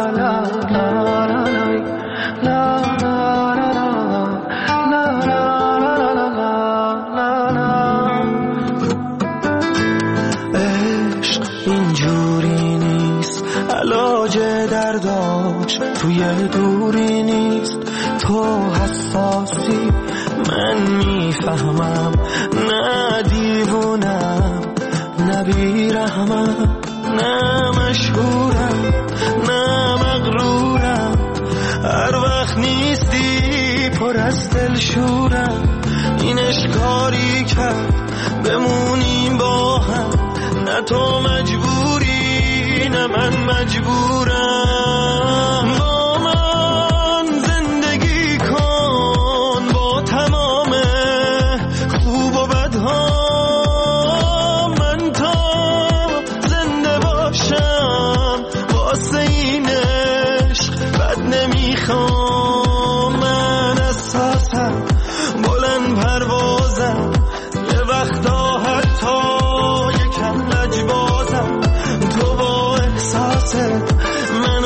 توی دوری نیست، تو حساسی من میفهمم، نه دیوونم نه بیرحمم، نه مشهورم نه مغرورم، هر وقت نیستی پر از دلشورم. این اشکاری کرد بمونیم با هم، نه تو مجبوری نه من مجبورم. با من زندگی کن با تمام خوب و بدها، من تا زنده باشم واسه این عشق بد نمیخوام. من احساسم بلند پروازم، یه وقتا حتی یکم لجبازم. تو با احساست من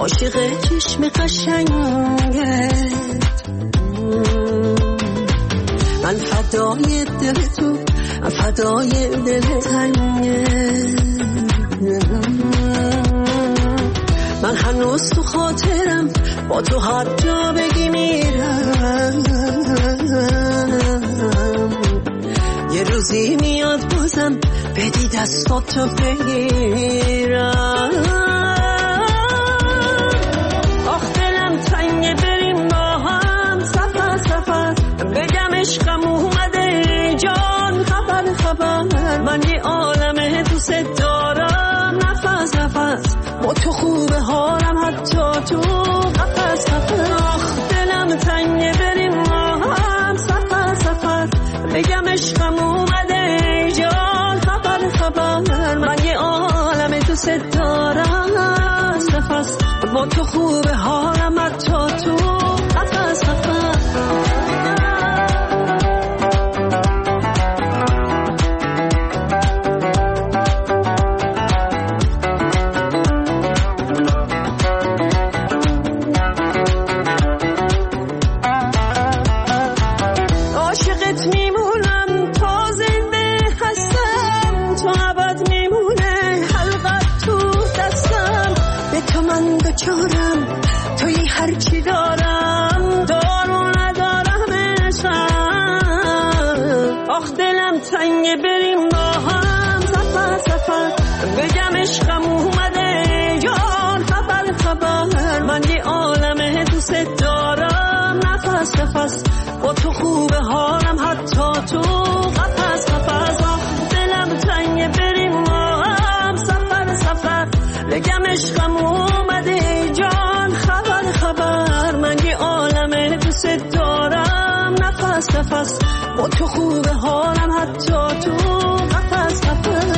عاشق چشم قشنگت، من فدای دل تو، من فدای دل تنگت. من هنوز تو خاطرم، با تو هر جا بگی میرم. یه روزی میاد بازم بدی دستاتو بگیرم. آخ دلم تنگه بریم با هم سفر سفر، بگم عشقم اومده جان خبر خبر. من یه عالمه دوست دارم نفس نفس، با تو خوبه حالم حتی تو قفس قفس. آخ دلم تنگه بریم با هم سفر سفر، بگم عشقم اومده جان خبر خبر. من یه عالم دوست دارم نفس نفس، با تو خوبه حالم حتی تو قفس قفس. توی هرچی دارم دارو ندارم عشقم. آخ دلم تنگه بریم با هم سفر سفر، بگم عشقم اومده جان خبر خبر. من یه عالمه دوست دارم نفس نفس، با تو خوبه حالم حتی تو قفس قفس. آخ دلم تنگه بریم با هم سفر سفر، بگم عشقم اومده جان خبر خبر. من یه عالمه دوست دارم نفس نفس، با تو خوبه حالم حتی تو قفس قفس.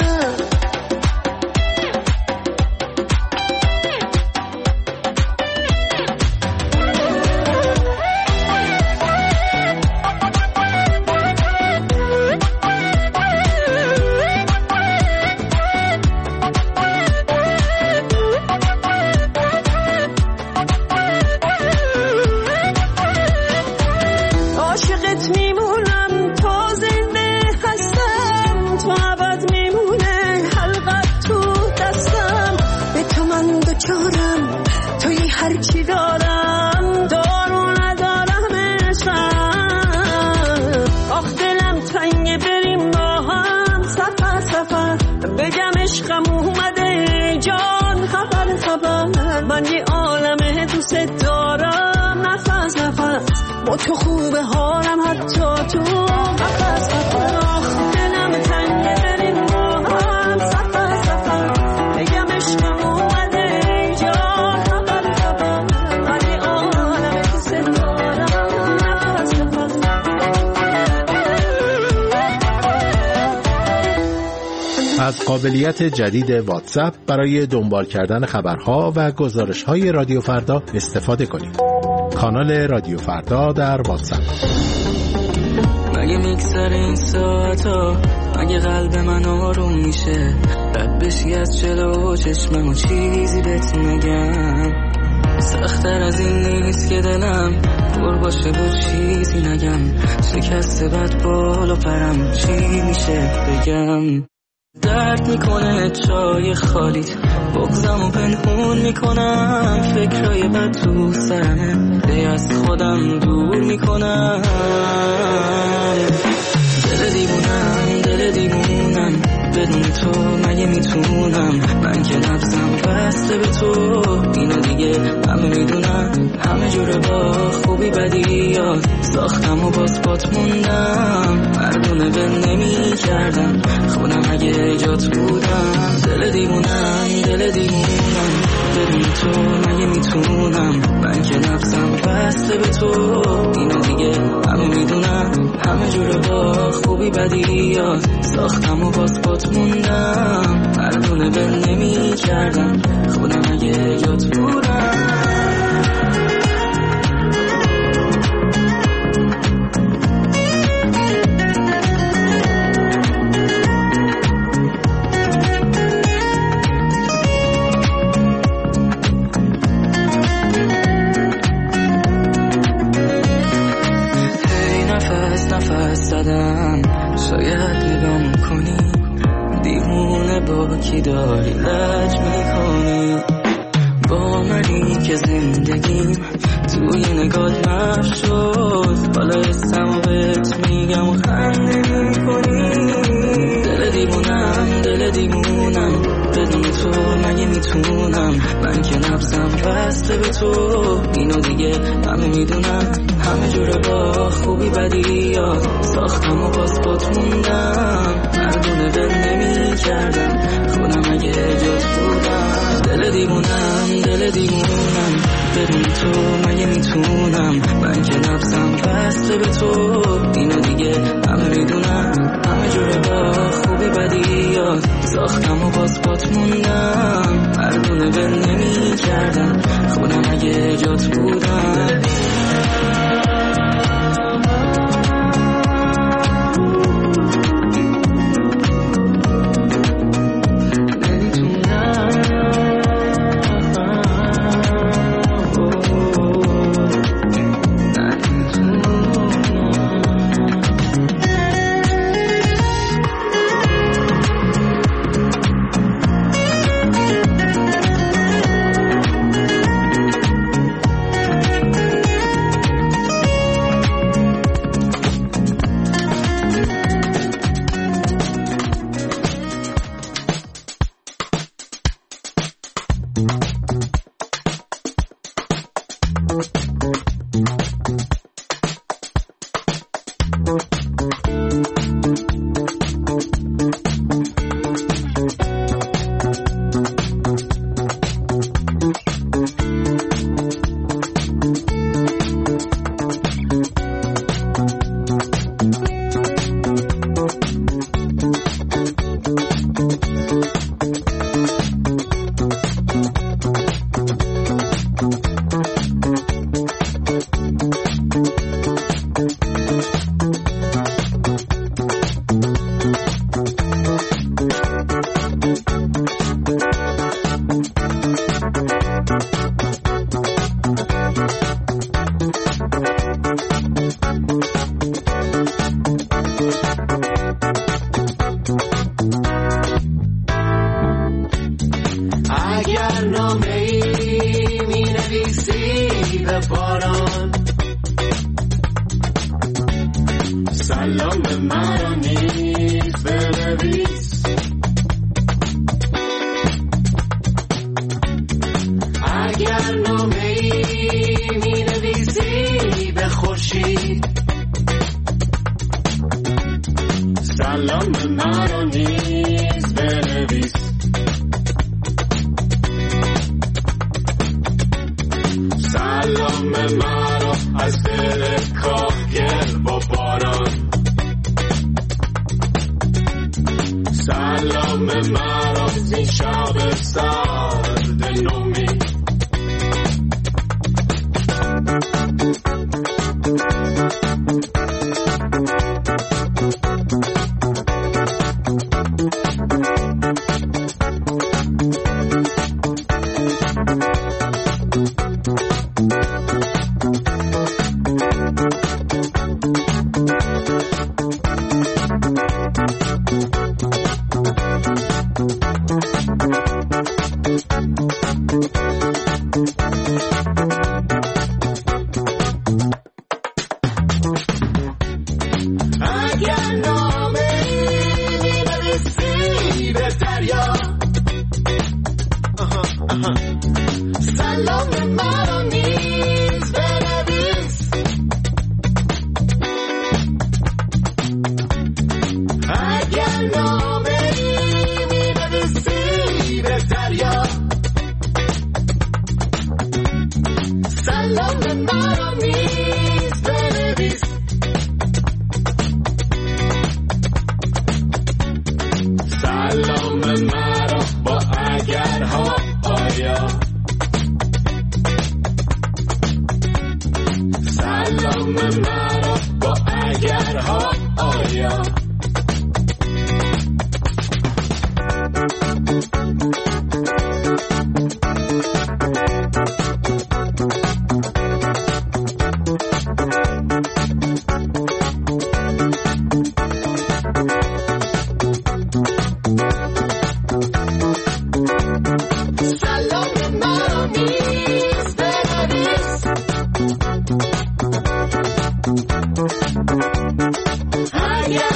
توی هرچی دارم دارو ندارم عشقم. آخ دلم تنگه بریم با هم سفر سفر، بگم عشقم اومده جان خبر خبر. من یه عالمه دوست دارم نفس نفس، با تو خوبه حالم حتی تو قفس قفس. آخ دلم تنگه بریم با هم سفر سفر، بگم عشقم اومده جان خبر خبر. من یه عالمه دوست دارم نفس نفس.
از قابلیت جدید واتساپ برای دنبال کردن خبرها و گزارش‌های رادیو فردا استفاده کنید. کانال رادیو فردا در واتساپ.
مگه میگذره این ساعتا، مگه قلب من آروم میشه، رد بشی از جلو چشمم و چیزی بهت نگم. سخت‌تر از این نیست که دلم پر باشه و چیزی نگم. شکسته بد بالا پرم چی میشه بگم. درد میکنه چای خالیت، بغضم و پنهون میکنم. فکرای بد تو سرمه، دی از خودم دور میکنم. دل دیوونم دل دیوونم، بدون تو مگه میتونم. من که نفسم بسته به تو، اینو دیگه همه میدونم. همه جوره با خوبی بدی یاد ساختم و باز پات موندم. مردونه بل نمی کردم خودم اگه جات بودم. دل دیوونم دل دیوونم، بدون تو مگه میتونم. من که نفسم بسته به تو، اینو دیگه همه میدونم. همه جوره با خوبی بدی یاد ساختم و باز پات موندم. مردونه بل نمی کردم خودم اگه جات بودم. کردم. شاید نگام کنی دیوونه با کی داری لج میکنی، با منی که زندگیم توی نگات محو شد. حالا اسمو بهت میگم و خنده میکنی. دل دیوونم دل دیوونم بدون تو مگه میتونم، من که نفسم بسته به تو. اینو دیگه همه میدونم، همه جوره با خوبی بدی یاد ساختم و باز بات موندم. مردونه بل نمی کردم خودم اگه جات بودم. دل دیوونم دل دیوونم بدون تو مگه میتونم، من که نفسم بسته به تو. اینو دیگه همه میدونم، همه جوره با خوبی بدی یاد ساختم و باز بات موندم. مردونه بل نمی کردم خودم اگه جات بودم.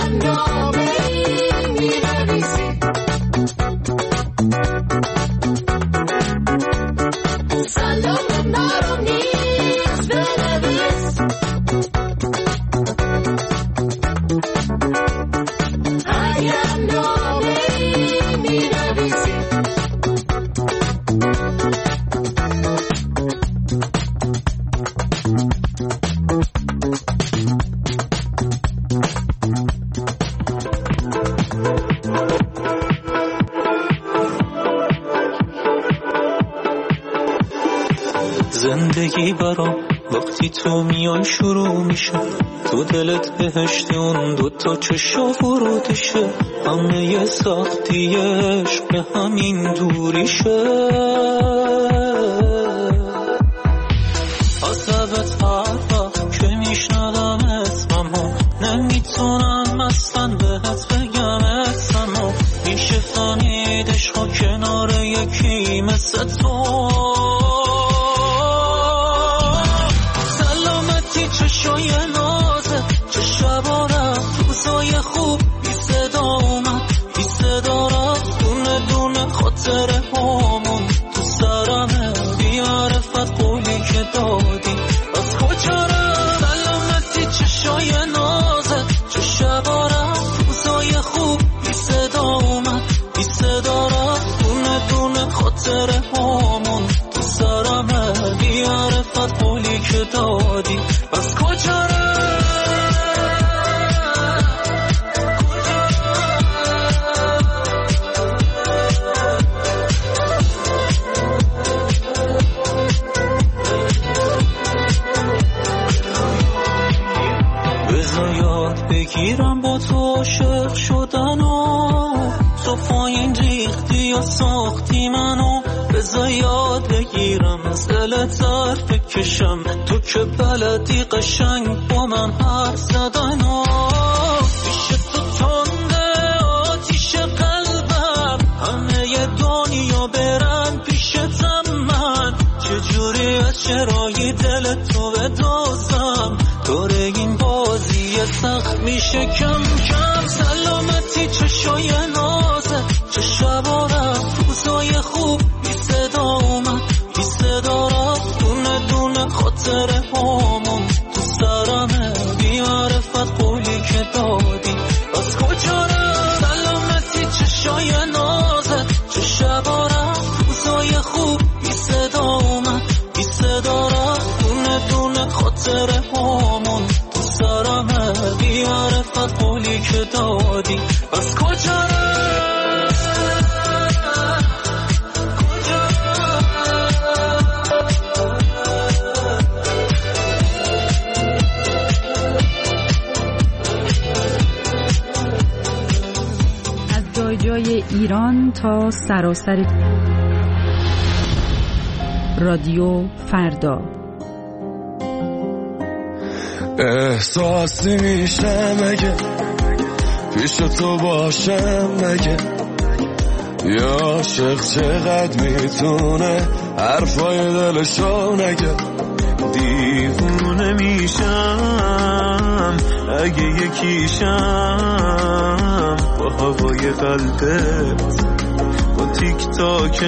زندگی برام وقتی تو میای شروع میشه، تو دلت بهشتی اون دوتا چشا ورودشه، همه یه سختی عشق به همین دوریشه. عذبت هر وقت که میشنوم اسممو، نمیتونم اصلا بهت بگم اسممو، میشه فهمید عشقا کنار یکی مثل تو. چشای نازه چه شبانم روزای خوب بی صدا اومد بی صدا رفت دونه دونه خاطره همون تو سرمه بی معرفت قولی که دادی از کجا رفت سلامتی. چشای نازه چه شبانم روزای خوب بی صدا اومد بی صدا رفت دونه دونه خاطره همون تو سرمه بی معرفت قولی که دادی از کجا رفت. بذار یاد بگیرم با تو عاشق شدن و تو پایین ریختی یا ساختی منو. بذار یاد بگیرم از دلت حرف بکشم تو که بلدی قشنگ با من حرف زدن و پیش تو تنده آتیش قلبم، همه ی دنیا برن پیشتم من چجوری از چرایی دل تو بدازم. دور این بازی سخت میشه کم کم. سلامتی چشای نازه چه شبا رفت روزای خوب بی صدا اومد بی صدا رفت دونه دونه خاطره همون تو سرمه بی معرفت قولی که دادی از کجا رفت. سلامتی چشای نازه چه شبا رفت روزای خوب بی صدا اومد بی صدا رفت دونه دونه خاطره همون تو سرمه بی معرفت قولی که دادی از کجا رفت.
جای ایران تا سراسر رادیو فردا.
احساسی میشه مگه پیش تو باشم مگه، یا عاشق چقدر میتونه حرفای دلشو نگه. دیوونه میشم اگه یکیشم با هوای قلبت با تیک تاک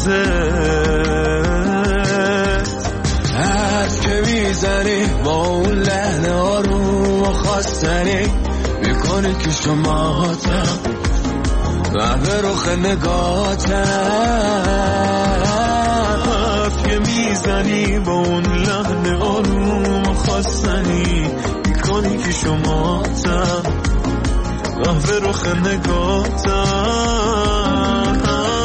نبضت. حرف که میزنی با اون لحن آروم و خواستنی میکنی که شماتم به رخ نگاتم. حرف که میزنی با اون لحن آروم و خواستنی میکنی که شماتم به رخ نگاتم.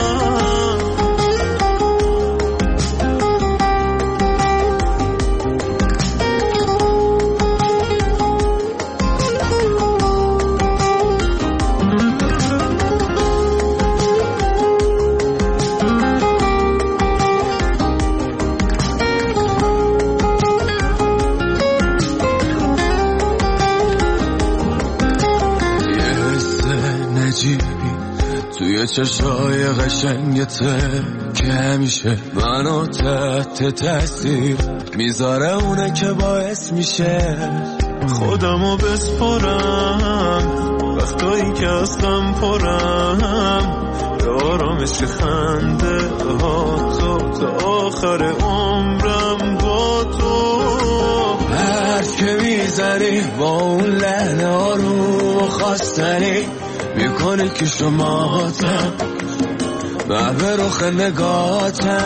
توی چشای قشنگته که همیشه منو تحت تاثیر میذاره، اونه که باعث میشه خودمو بسپرم وقتایی که از غم پرم به آرامش خنده ها تو تا آخر عمرم با تو.
حرف که میزنی با اون لحن آروم و خواستنی میکنه که شماتم به رخ نگاتم.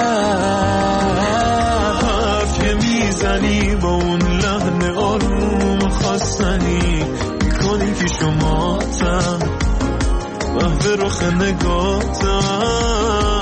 حرف که میزنی با اون لحن آروم و خواستنی میکنه که شماتم به رخ نگاتم.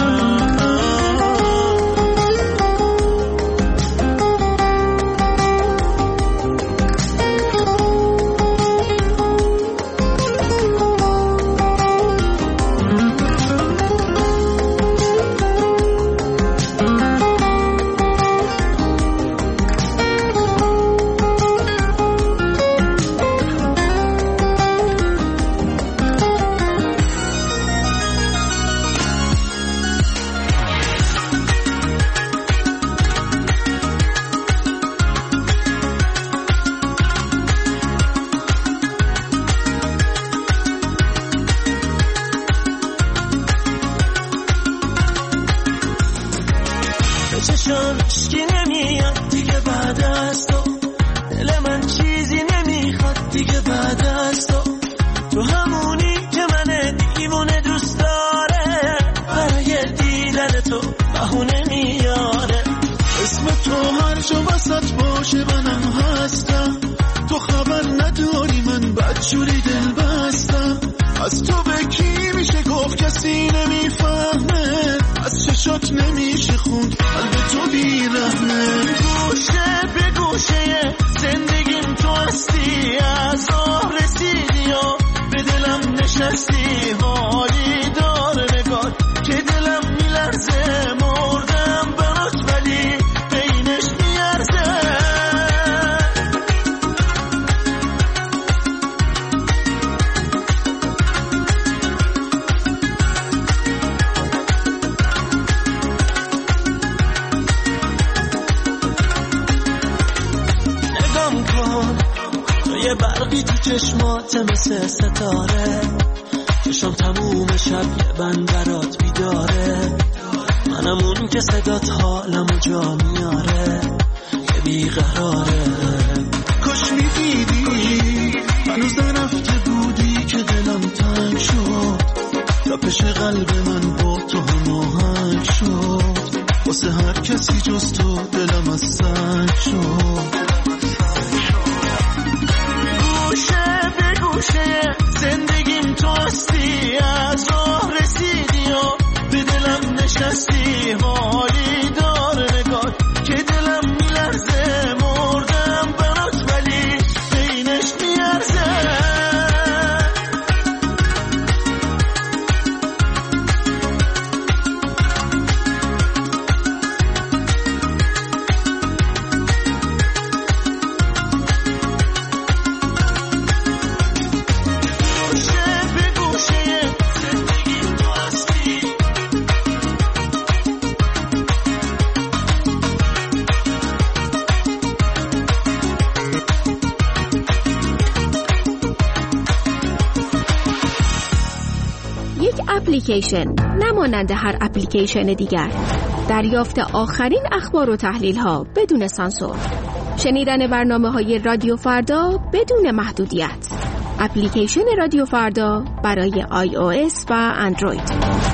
اپلیکیشن نمانند هر اپلیکیشن دیگر. دریافت آخرین اخبار و تحلیل ها بدون سانسور. شنیدن برنامه های رادیو فردا بدون محدودیت. اپلیکیشن رادیو فردا برای آی او اس و اندروید.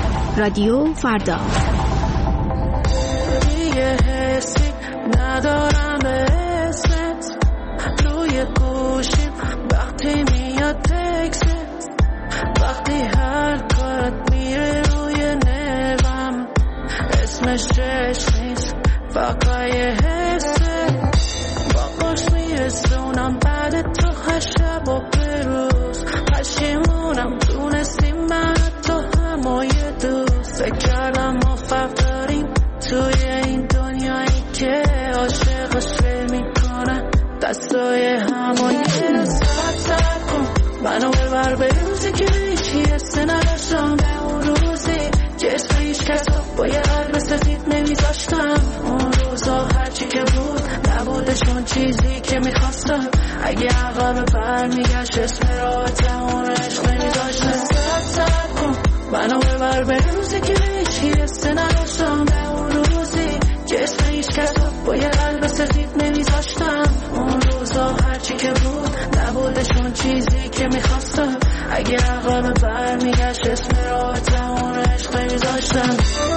رادیو فردا.
دیگه حسی ندارم به اسمت روی گوشیم وقتی میاد تکست وقتی هر کارت میره روی نرم اسمش چشم نیست فقط یه حسه با باش میرسونم بعد تو هر شب و بروز پشیمونم دونستیم من تو همای دوست فکر کردم موفق داریم توی این دنیایی که عاشقش فیل میکنن دستای همایی ساعت ساعت کن منو ببر به روزی که هیچی حسه نداشتم به اون روزی که اسم هیچ کسا با یه قلب سفید نمیذاشتم اون روزا هرچی که بود نبوده چون چیزی که میخواستم اگه عقب بر میگشت اسم راحت اون عشق هیچی حسه نداشتم به اون روزی که اسم هیچ کس با یه قلب سفید نمیذاشتم. اون روزا هرچی که بود نبودشون چیزی که میخواستم. اگه عقلم بر میگشت اسم راحت اون عشق نمیذاشتم.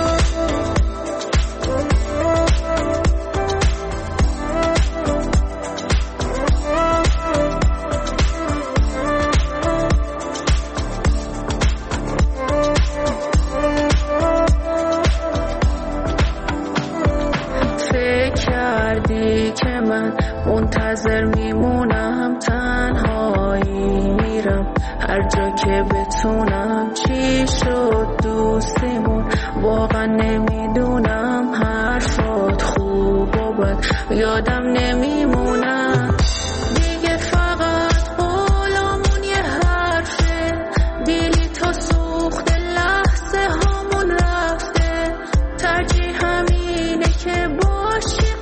که من منتظر میمونم تنهایی میرم هر جا که بتونم. چی شد دوستیمون واقعا نمیدونم. حرفات خوب و بد یادم نمیمونم. دیگه فقط قولامون یه حرفه. دیلی تا سوخت لحظه هامون رفته. ترجیح همینه که باشی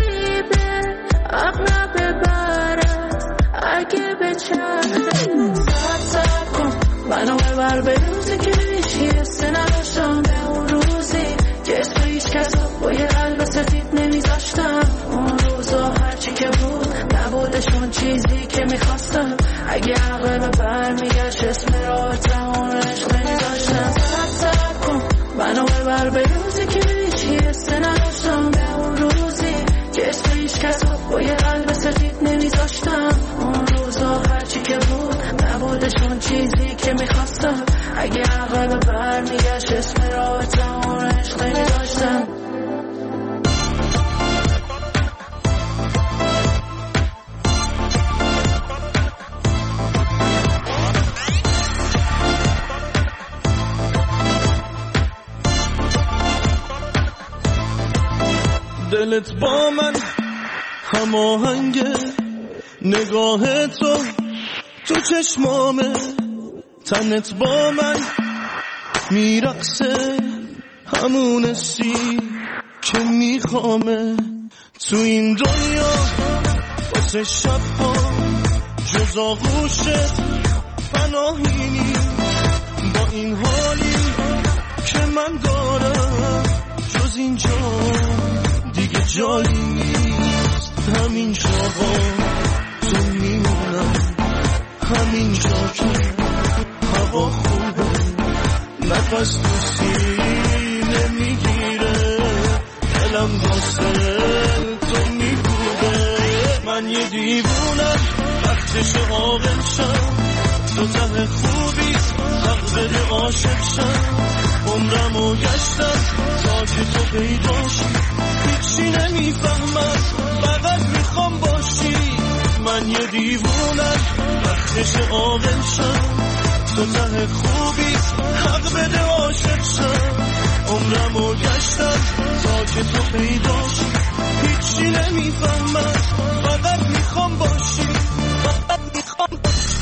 اغرب برد اگه به چرده. سب سب کن منو ببر به روزی که هیچی حسه نداشتم به اون روزی که اسم هیچ کس با یه قلب سفید نمیذاشتم. اون روزا هرچی که بود نبودشون چیزی که میخواستم. اگه عقلم بر میگشت اسم راحت اون عشق نمیذاشتم. سب سب کن منو ببر به روزی که هیچی حسه نداشتم به اون روزی که اسم هیچ کس با یه قلب سفید نمیذاشتم. اون روزا هرچی که بود نبودشون چیزی که میخواستم. اگه عقلم بر میگشت اسم راحت اون عشق نمیذاشتم.
دلت با من هماهنگه، نگاه تو تو چشمامه، تنت با من میرقصه، همون سی که میخوامه. تو این دنیا واسه شب ها جز آغوشت پناهی نیست. با این حالی که من دارم جز اینجا دیگه جایی نیست. همین جاها تو میمونم، همین جا که هوا خوبه، نفس تو سینه میگیره، دلم واسه تو میگوده. من یه دیوونم وقتش عاقل شم، تو ته خوبی حق بده عاشق شم. عمرمو گشتم تا که تو پیداشی، هیچی نمیفهمم فقط میخوام باشی. من یه دیوونم وقتش عاقل شم، تو ته خوبی حق بده عاشق شم. عمرمو گشتم تا که تو پیداشی، هیچی نمیفهمم فقط میخوام باشی، فقط میخوام باشی.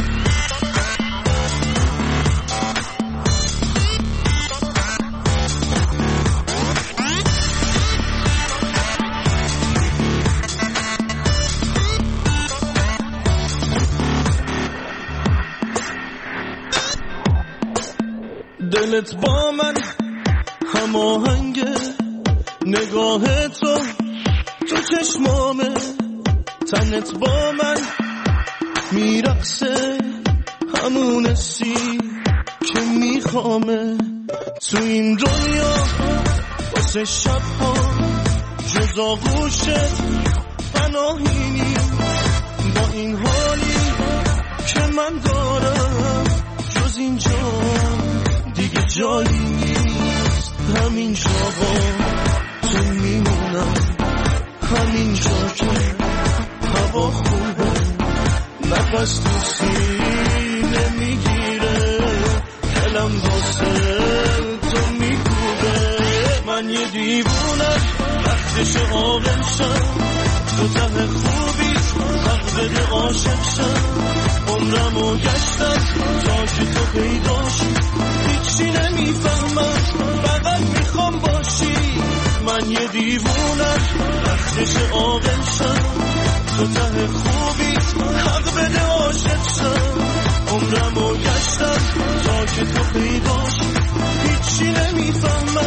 دلت با من هماهنگه، نگاه تو تو چشمامه، تنت با من میرقصه، همون سی که میخوامه. تو این دنیا واسه شب ها جز آغوشت پناهی نیست. با این حالی که من دارم جز اینجا دیگه جایی نیست. همین جاها تو میمونم، همین جا که هوا خوبه، نفس تو سینه میگیره، دلم واسه تو میکوبه. من یه دیوونم وقتش عاقل شم، تو ته خوبی حق بده عاشق شم. عمرمو گشتم تا که تو پیداشی، هیچی نمیفهمم فقط میخوام باشی. من یه دیوونم وقتش عاقل شم، تو ته خوبی حق بده عاشق شم. عمرمو گشتم تا که تو پیداشی، هیچی نمیفهمم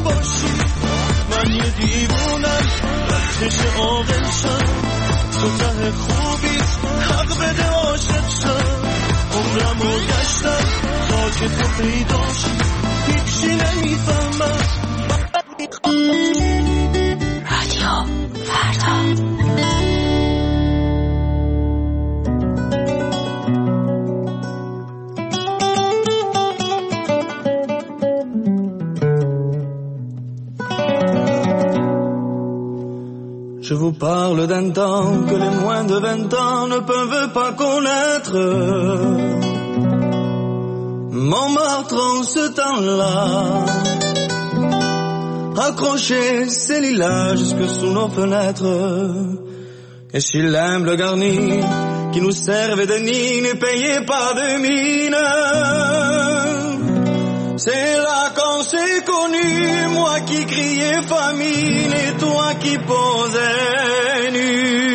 باشی. من یه دیوونم وقتش عاقل شم، تو ته خوبیت حق بده عاشق شم. عمرمو گشتم تا که تو پیداشی، هیچی نمیفهمم.
رادیو فردا.
Je vous parle d'un temps que les moins de vingt ans ne peuvent pas connaître. Montmartre en ce temps-là, accrochait ses lilas jusque sous nos fenêtres. Et si l'humble garni qui nous servait de nid ne payait pas de mine, c'est là qu'on s'est connus, moi qui criais famine et toi qui posais nu.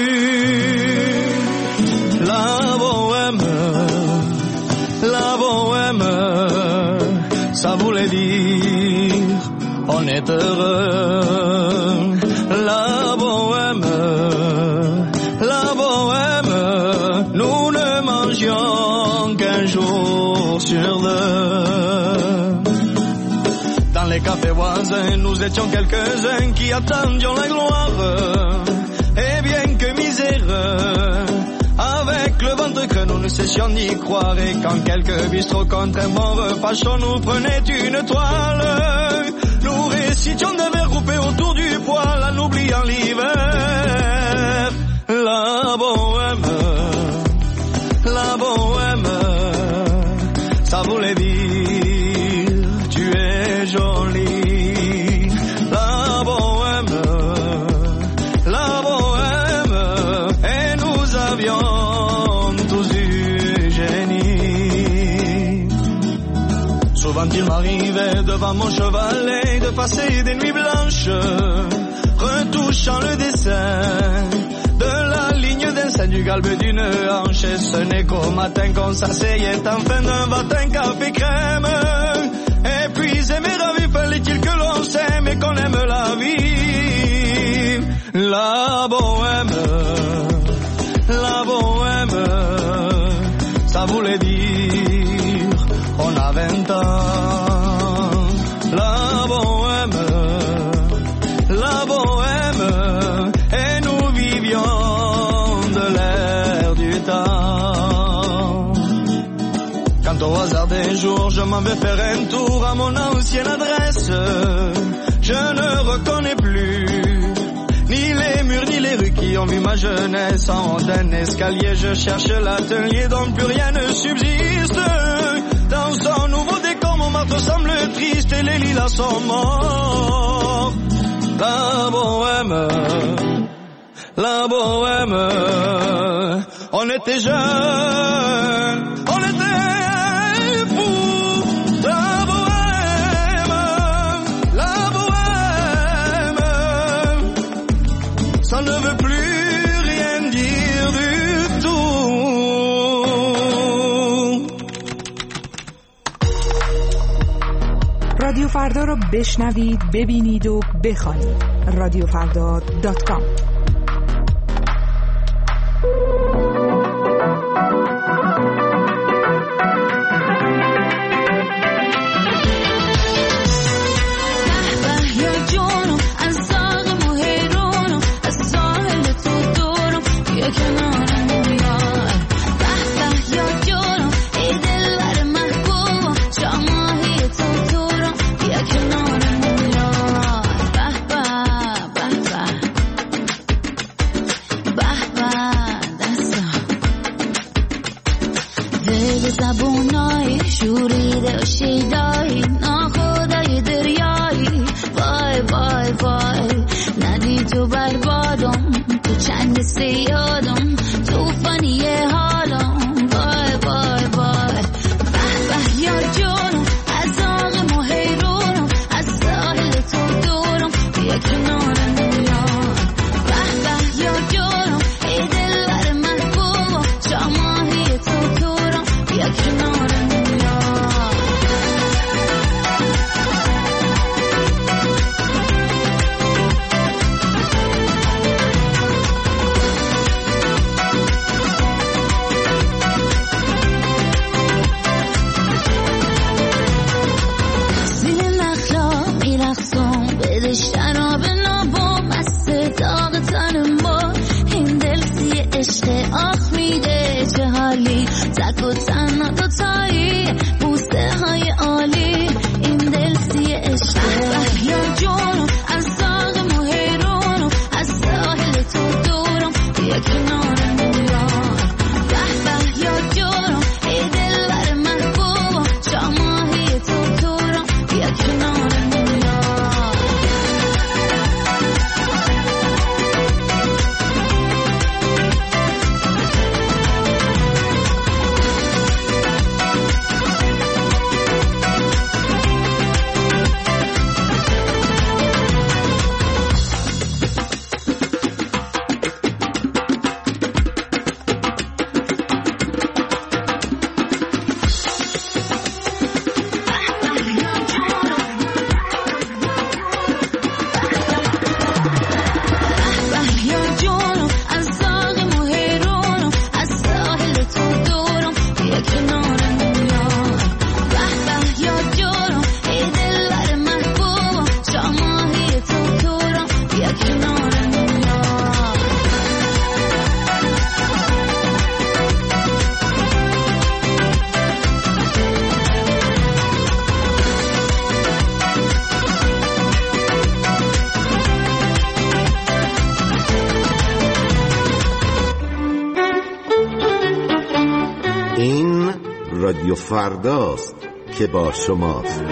La bohème, la bohème, ça voulait dire on est heureux. La bohème, la bohème, nous ne mangions qu'un jour sur deux. Dans les cafés voisins, nous étions quelques-uns qui attendions la gloire. Et bien que miséreux, avec le ventre creux, nous ne cessions d'y croire. Et quand quelques bistrots contre un bon repas chaud nous prenaient une toile, nous récitions des vers groupés autour du poêle en oubliant l'hiver. La bohème, la bohème, ça voulait dire tu es jolie. La bohème, la bohème, et nous avions tous du génie. Souvent il m'arrivait devant mon chevalet de passer des nuits blanches, retouchant le dessin de la ligne d'un sein du galbe d'une hanche. Et ce n'est qu'au matin qu'on s'asseyait enfin d'un matin café crème. Épuisé mais ravi, fallait-il que l'on s'aime et qu'on aime la vie. La bohème, la bohème, ça voulait dire on a vingt ans. La bohème, la bohème, et nous vivions de l'air du temps. Quand au hasard des jours je m'en vais faire un tour à mon ancienne adresse, je ne reconnais plus ni les murs ni les rues qui ont vu ma jeunesse. En haut d'un escalier je cherche l'atelier dont plus rien ne subsiste. Dans son nouveau décor Montmartre semble triste et les lilas sont morts. La bohème, la bohème, on était jeunes, on était fous. La bohème, la bohème, ça ne veut plus rien dire du tout.
رادیو فردا رو بشنوید، ببینید و بخوانید. رادیو فردا دات کام.
زبونای شوریده و شیدایی ناخدای دریایی وای وای وای ندی تو بربادم تو چند سیادم توفانی حالم وای وای وای به به یا جانم از آغم و حیرونم از ساحل تو دورم بیا کنارم میان به به یا جانم ای دلبر محبوبم شماهی تو دورم بیا کنارم میان و تنها دوتایی بوسه های عالی این دل سی عشق یا جونم از داغ موهیرونم از ساحل تو دورم بیا کنارمون یار به به یا جونم ای دل بر محبوبم شاماهی تو دورم بیا کنارمون یار
رادیو فرداست که با شماست.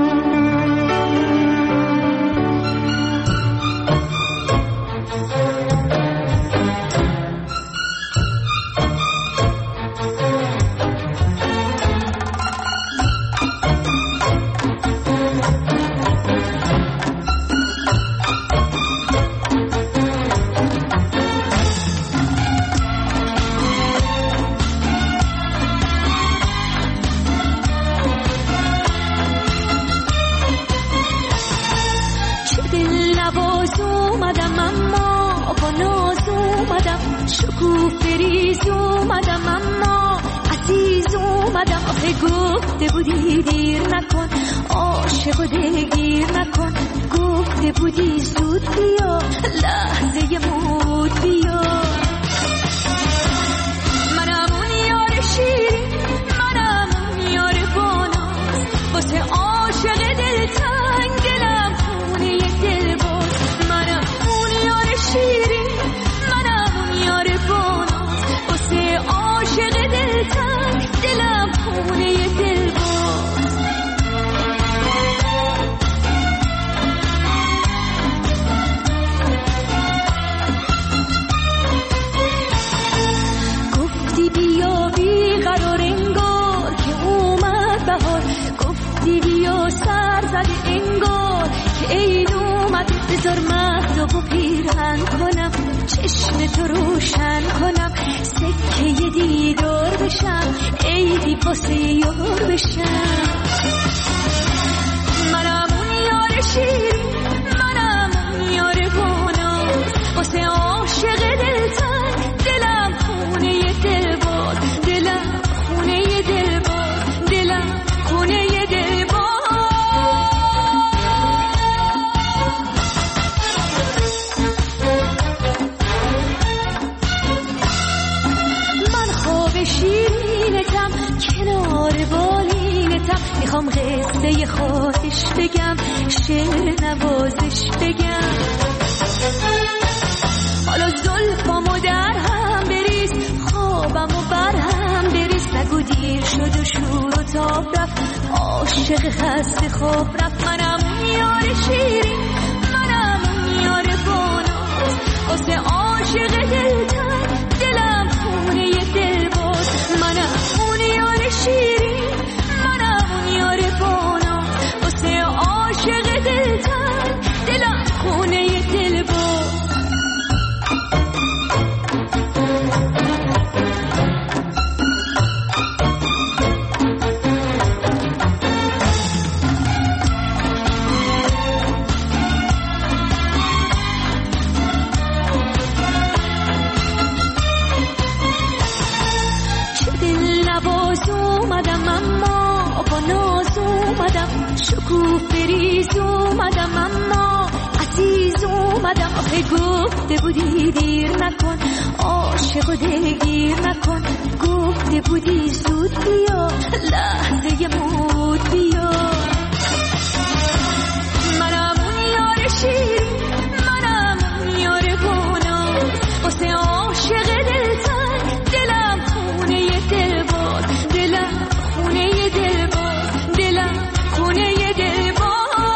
گفته بودی دیر نکن عاشق و دلگیر نکن گفته بودی زود بیا لحظه مود بیا منم اون یار شیرین منم اون یار باناز واسه عاشق دلتنگ دلم خونه دل باز منم اون یار شیرین منم اون یار باناز واسه عاشق دلتنگ دلم خونه دل باز گفتی بیا بی قرار انگار که اومد بهار گفتی بیا سر زده انگار که عید اومد بذار مهدو و پیرهن کنم چشم تو روشن کنم سکه دیدار بشم عیدی واسه یار بشم منم اون یار شیرین منم اون یار باناز واسه عاشق دلتنگ دلم خونه دل باز دلم خونه دل باز دلم خونه دل باز من خواب شیرینتم کنار بالینتم میخوام قصه خواهش بگم شعر نوازش بگم حالا زلفامو در هم بریز خوابمو بر هم بریز نگو دیر شد و شور و تاب رفت عاشق خسته خواب رفت منم اون یار شیرین منم اون یار باناز واسه عاشق دلتنگ دلم خونه دل باز منم اون یار شیرین منم اون یار باناز واسه عاشق دلتنگ دلم خونه دل باز اومدم آخه گفته بودی دیر نکن عاشق و دلگیر نکن گفته بودی زود بیا لحظه مود بیا منم اون یار شیرین منم اون یار گونا واسه عاشق دلتن دلم خونه دل باز دلم خونه دل باز دلم خونه دل باز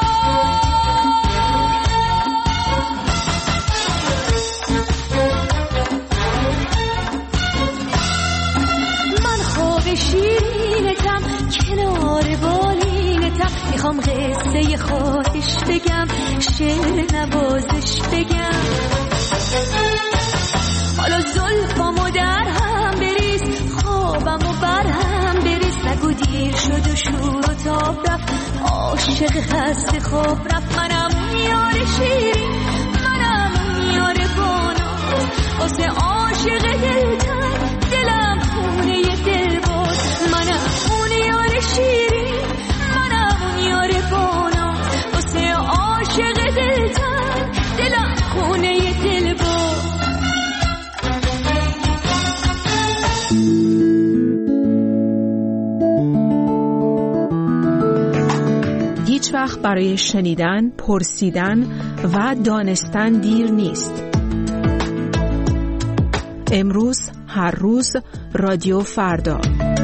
من خواب شیرینتم کنار بالینتم میخوام قصه خودش بگم شعر نوازش بگم حالا زلفامو در هم بریز خوابمو بر هم بریز نگو دیر شد و شور و تاب رفت عاشق هست خواب رفت منم یار شیرین منم یار بانا واسه عاشق دلتن دلم خونه دل باز منم اون یار شیرین منم اون یار بانا واسه عاشق دلتن دلم خونه دل باز
هیچ وقت برای شنیدن، پرسیدن و دانستن دیر نیست. امروز، هر روز، رادیو فردا.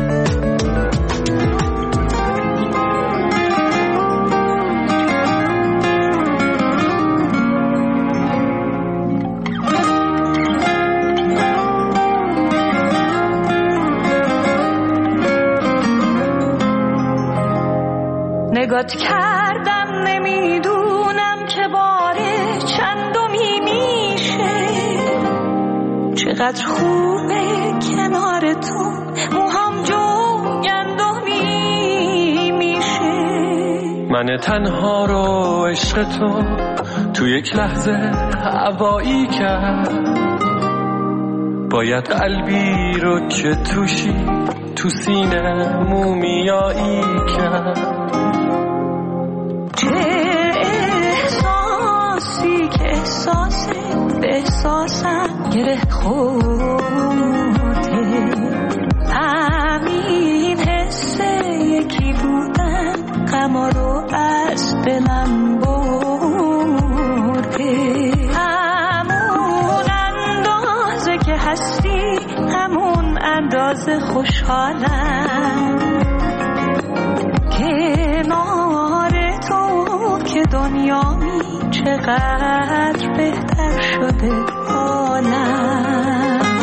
نگات کردم نمیدونم که باره چندمی میشه چقدر خوبه کنار تو موهام جو گندمی میشه
من تنها رو عشق تو تو یک لحظه هوایی کرد باید قلبی رو که توشی تو سینه مومیایی کرد
چه احساسی که احساسه به احساسم گره خورده همین حسه یکی بودن غما رو از دلم برده همون اندازه که هستی همون اندازه خوشحالم کنار که دنیامی چقدر بهتر شده حالم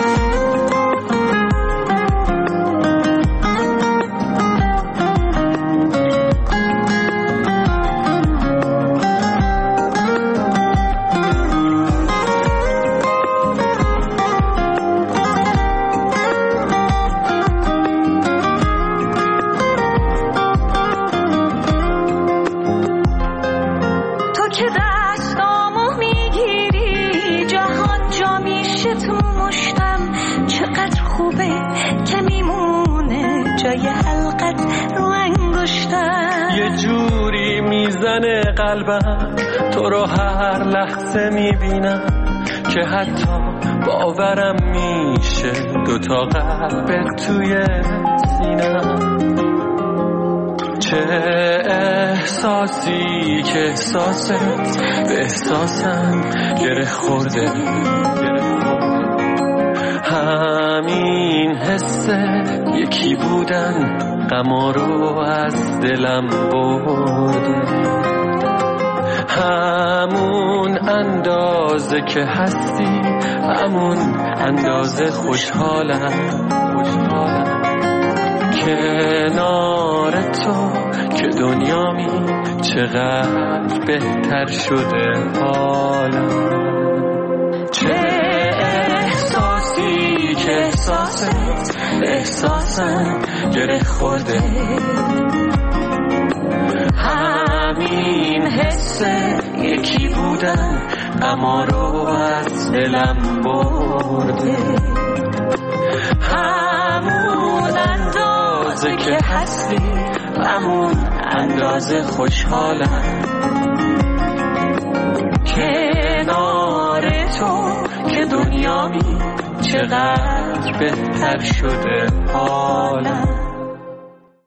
یه جوری میزنه قلبم تو رو هر لحظه میبینم که حتی باورم میشه دوتا قلب توی سینم چه احساسی که احساست به احساسم گره خورده همین حسه یکی بودن غما رو از دلم برده همون اندازه که هستی همون اندازه خوشحالم خوشحالم کنار تو که دنیامی چقدر بهتر شده حالم چه احساسی که احساست احساسم گره خورده همین حسه یکی بودن غما رو از دلم برده همون اندازه که هستی همون اندازه خوشحالم کنار
تو که دنیا می چقدر بهتر شده حالم.